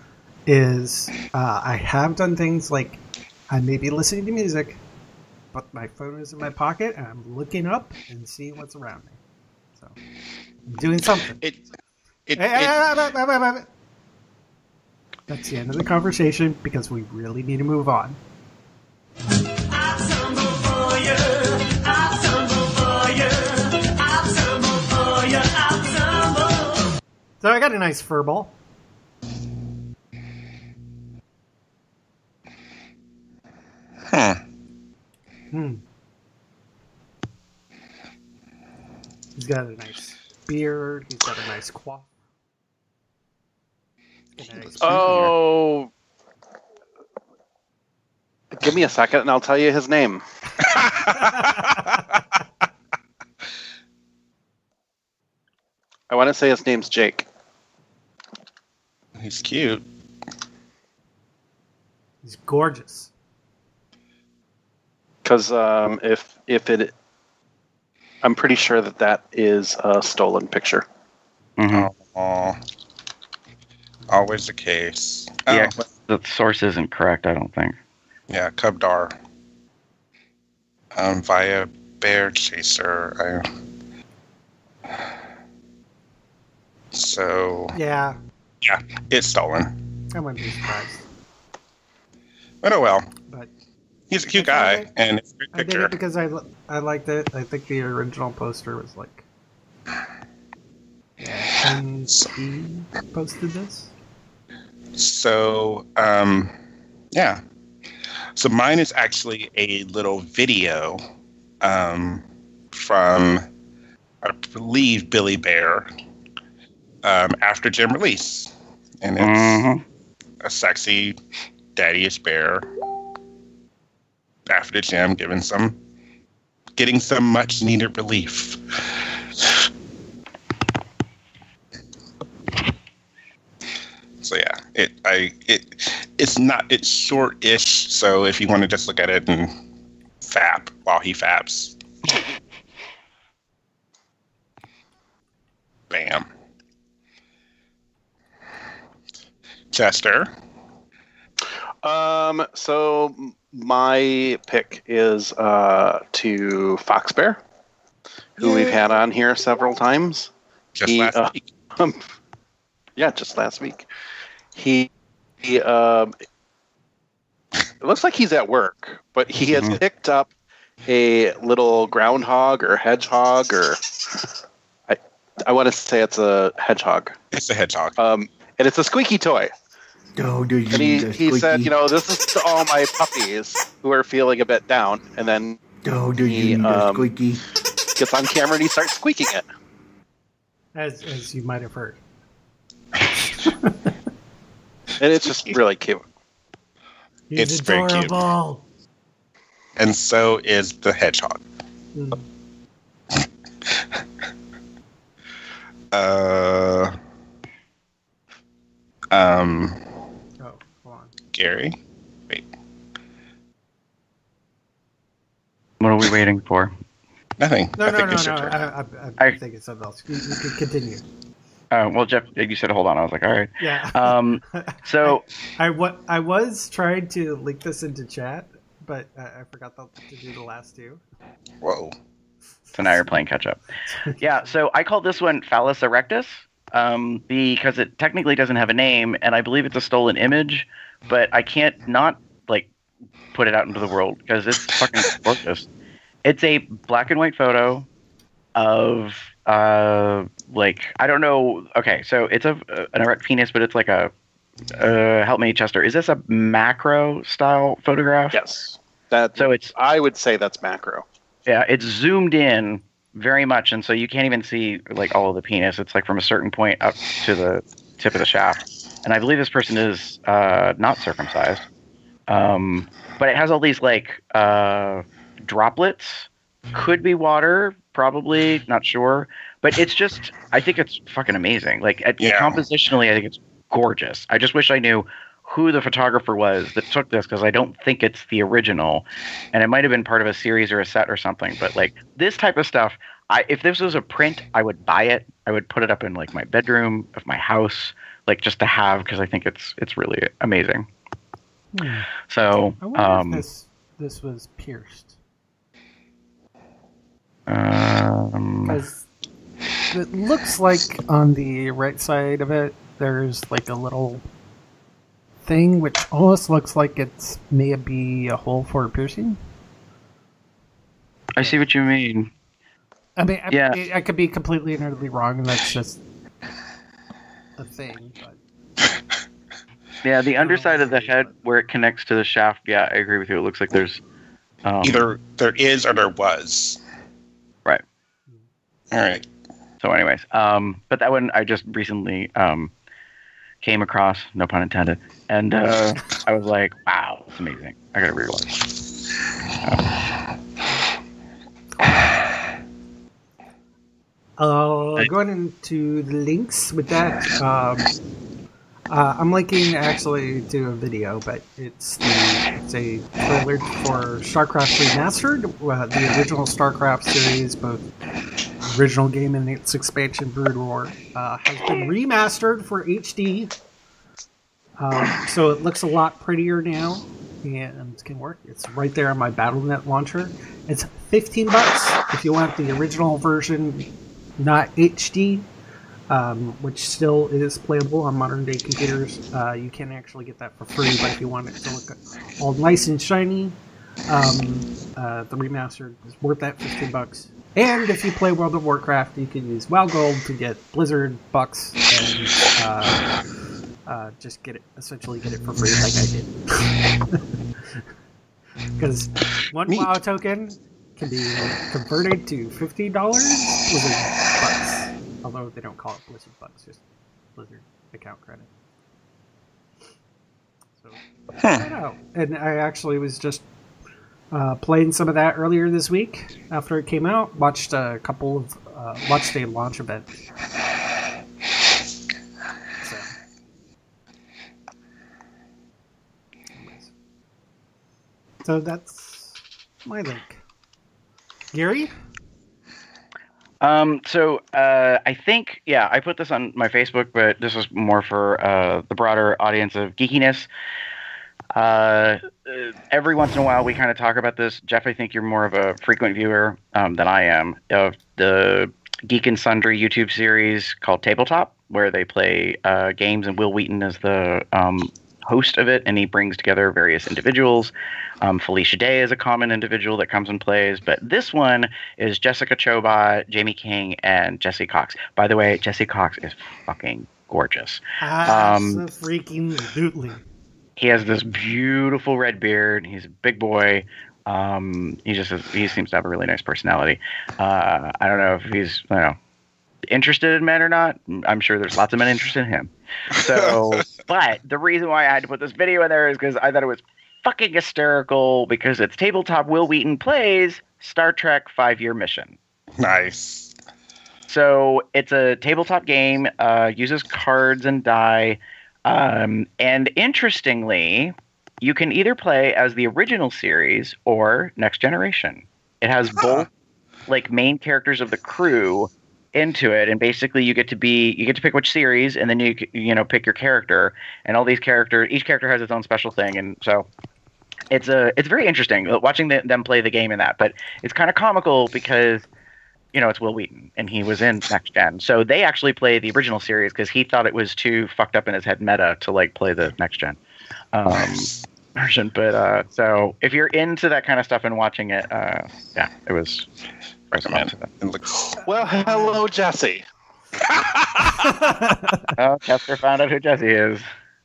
I have done things like I may be listening to music, but my phone is in my pocket and I'm looking up and seeing what's around me. So I'm doing something. That's the end of the conversation because we really need to move on. So I got a nice fur ball. He's got a nice beard. He's got a nice coif. Oh, give me a second and I'll tell you his name. I want to say his name's Jake. He's cute. He's gorgeous. Because if it, I'm pretty sure that is a stolen picture. Oh, always the case. Yeah, the source isn't correct, I don't think. Yeah, Cubdar. Via Bear Chaser. So Yeah, it's stolen. I wouldn't be surprised. But oh well. But He's a cute guy, and it's a great I did picture. it because I liked it. I think the original poster was like. Yeah, and he posted this. So, yeah. So mine is actually a little video from, I believe, Billy Bear after gym release. And it's a sexy daddy-ish bear after the gym getting some much needed relief. So yeah, it's short-ish. So if you want to just look at it and fap while he faps, bam. Chester. So my pick is to Fox Bear, who we've had on here several times. Just last week. Yeah, just last week. He it looks like he's at work, but he has picked up a little groundhog or hedgehog, or I want to say it's a hedgehog. It's a hedgehog. And it's a squeaky toy. Oh, do you And he said, this is to all my puppies who are feeling a bit down. And then he squeaky gets on camera and he starts squeaking it. As you might have heard. And it's just really cute. It's very cute. And so is the hedgehog. Hold on. Gary? Wait. What are we waiting for? Nothing. No. it's your turn. I think it's something else. You can continue. Well, Jeff, you said hold on. I was like, all right. Yeah. So I was trying to link this into chat, but I forgot to do the last two. Whoa. So now you're playing catch up. Yeah. So I call this one Phallus erectus because it technically doesn't have a name, and I believe it's a stolen image, but I can't not put it out into the world because it's fucking gorgeous. It's a black and white photo of I don't know. Okay, so it's an erect penis, but it's like a help me, Chester. Is this a macro style photograph? Yes. I would say that's macro. Yeah, it's zoomed in very much, and so you can't even see all of the penis. It's from a certain point up to the tip of the shaft. And I believe this person is not circumcised. But it has all these droplets. Could be water, probably, not sure. But it's just, I think it's fucking amazing. Compositionally, I think it's gorgeous. I just wish I knew who the photographer was that took this, because I don't think it's the original. And it might have been part of a series or a set or something. But this type of stuff, if this was a print, I would buy it. I would put it up in my bedroom of my house, just to have, because I think it's really amazing. So I wonder if this was pierced. Because it looks like on the right side of it, there's a little thing which almost looks like it's maybe a hole for a piercing. I see what you mean. I mean, yeah. I could be completely and utterly wrong, and that's just a thing. But yeah, the underside of the head where it connects to the shaft. Yeah, I agree with you. It looks like there's Either there is or there was. Right. All right. So, anyways, but that one I just recently came across, no pun intended, and I was like, wow, it's amazing. I gotta rewatch. Going into the links with that, I'm linking actually to a video, but it's a trailer for StarCraft Remastered, the original StarCraft series, both original game and its expansion Brood War, has been remastered for HD. So it looks a lot prettier now, and it can work. It's right there on my Battle.net launcher. It's $15 if you want the original version, not HD, which still is playable on modern day computers. You can actually get that for free, but if you want it to look all nice and shiny, the remastered is worth that $15. And if you play World of Warcraft, you can use WoW Gold to get Blizzard bucks and just essentially get it for free, like I did. Because one WoW token can be converted to $15 Blizzard bucks. Although they don't call it Blizzard bucks, just Blizzard account credit. So check that out. And I actually was just playing some of that earlier this week after it came out. Watched a launch event. So that's my link. Gary? So I think, I put this on my Facebook, but this is more for the broader audience of geekiness. Every once in a while, we kind of talk about this. Jeff, I think you're more of a frequent viewer than I am of the Geek and Sundry YouTube series called Tabletop, where they play games, and Will Wheaton is the host of it, and he brings together various individuals. Felicia Day is a common individual that comes and plays, but this one is Jessica Chobot, Jamie King, and Jesse Cox. By the way, Jesse Cox is fucking gorgeous. Freaking-lutely. He has this beautiful red beard. He's a big boy. He seems to have a really nice personality. I don't know if he's interested in men or not. I'm sure there's lots of men interested in him. So, but the reason why I had to put this video in there is because I thought it was fucking hysterical, because it's Tabletop. Will Wheaton plays Star Trek 5-Year Mission. Nice. So it's a tabletop game, uses cards and die. And interestingly, you can either play as the original series or Next Generation. It has both main characters of the crew into it, and basically you get to pick which series, and then you pick your character, and all these characters, each character has its own special thing, and so it's very interesting watching them play the game in that. But it's kind of comical because it's Will Wheaton, and he was in Next Gen, so they actually play the original series because he thought it was too fucked up in his head meta to play the Next Gen version. But so if you're into that kind of stuff and watching it, it was. Well, hello, Jesse. Oh, Chester found out who Jesse is.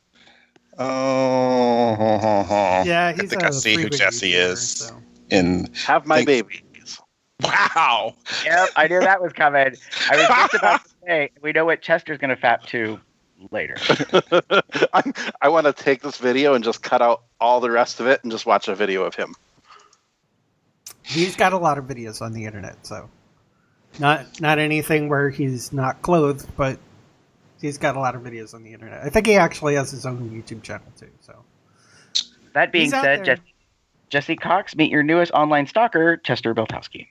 Oh, yeah, he's I think I see who Jesse is. So. Have my babies. Wow. Yep, I knew that was coming. I was just about to say, we know what Chester's going to fap to later. I want to take this video and just cut out all the rest of it and just watch a video of him. He's got a lot of videos on the internet, so not anything where he's not clothed, but he's got a lot of videos on the internet. I think he actually has his own YouTube channel too. So that being said, Jesse Cox, meet your newest online stalker, Chester Beltowski.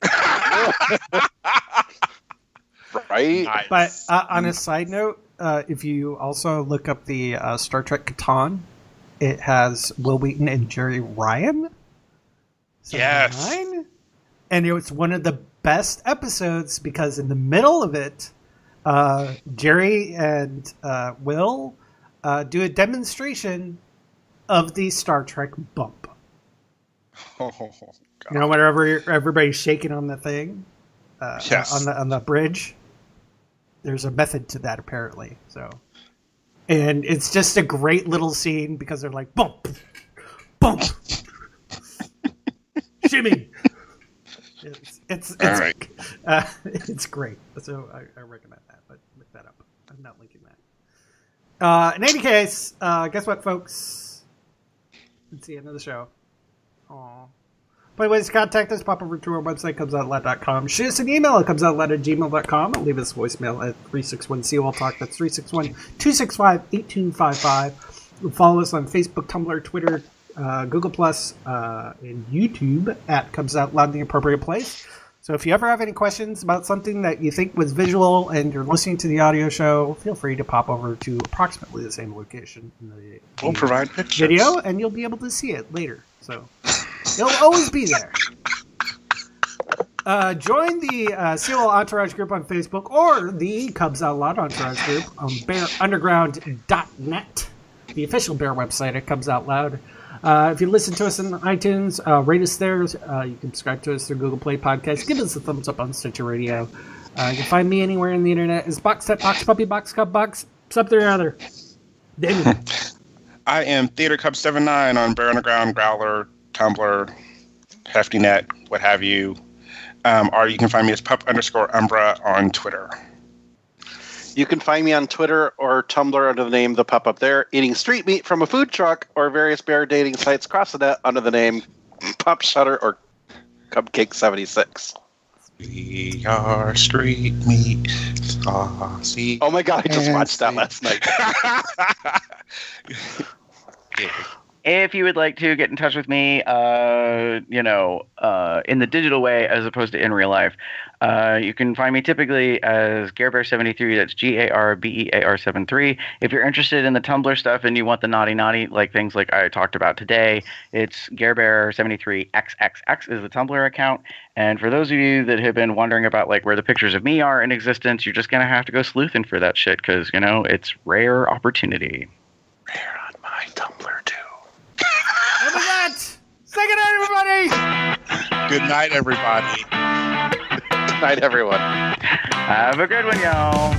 Right. Nice. But on a side note, if you also look up the Star Trek Catan, it has Will Wheaton and Jerry Ryan. Yes. And it was one of the best episodes because in the middle of it, Jerry and Will do a demonstration of the Star Trek bump. Oh, God. Whenever everybody's shaking on the thing, Yes. on the bridge, there's a method to that apparently. So, and it's just a great little scene because they're like bump, bump. Jimmy. It's All right. It's great. So I recommend that. But look that up. I'm not linking that. In any case, guess what, folks? It's the end of the show. Aww. By ways to contact us, pop over to our website, comesoutlad.com. Shoot us an email at comesoutlad@gmail.com. Leave us a voicemail at 361-COL-TALK. That's 361-265-8255. Follow us on Facebook, Tumblr, Twitter, Google+, and YouTube at Comes Out Loud in the appropriate place. So if you ever have any questions about something that you think was visual and you're listening to the audio show, feel free to pop over to approximately the same location in the We'll provide pictures. video, and you'll be able to see it later. So it'll always be there. Join the COL Entourage group on Facebook or the Cubs Out Loud Entourage group on bearunderground.net, the official Bear website at Cubs Out Loud. If you listen to us on iTunes, rate us there. You can subscribe to us through Google Play Podcasts. Give us a thumbs up on Stitcher Radio. You can find me anywhere on the internet as Boxset, Box Puppy, Box Cub, Box, something or other. David. I am Theater Cub 79 on Bear Underground, Growler, Tumblr, HeftyNet, what have you. Or you can find me as pup_Umbra on Twitter. You can find me on Twitter or Tumblr under the name The Pup Up There, eating street meat from a food truck or various bear dating sites across the net under the name Pup Shutter or Cupcake76. We are street meat, saucy. Oh my god, I just watched that last night. If you would like to get in touch with me, in the digital way as opposed to in real life, you can find me typically as GareBear73. That's GARBEAR73. If you're interested in the Tumblr stuff and you want the naughty, like things like I talked about today, it's GareBear73XXX is the Tumblr account. And for those of you that have been wondering about like where the pictures of me are in existence, you're just gonna have to go sleuthing for that shit because it's rare opportunity. Rare on my Tumblr too. And with that, say good night, everybody! Good night, everybody. Good night, everyone. Have a good one, y'all.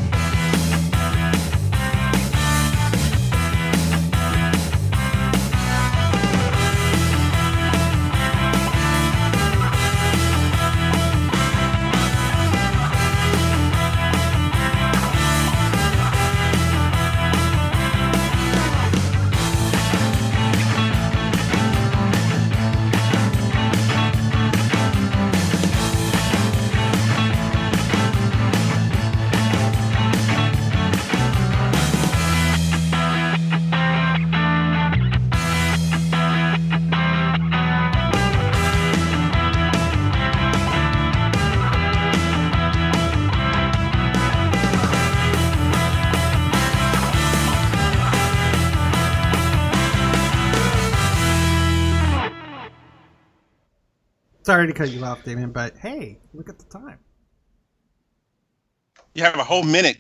Sorry to cut you off, Damien, but hey, look at the time. You have a whole minute.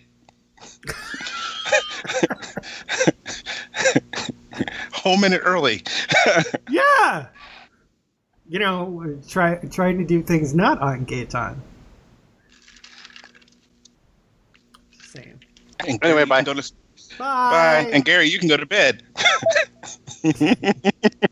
Whole minute early. Yeah! Trying to do things not on gay time. Just saying. And Anyway, Gary, bye. you can go to- Bye. And Gary, you can go to bed.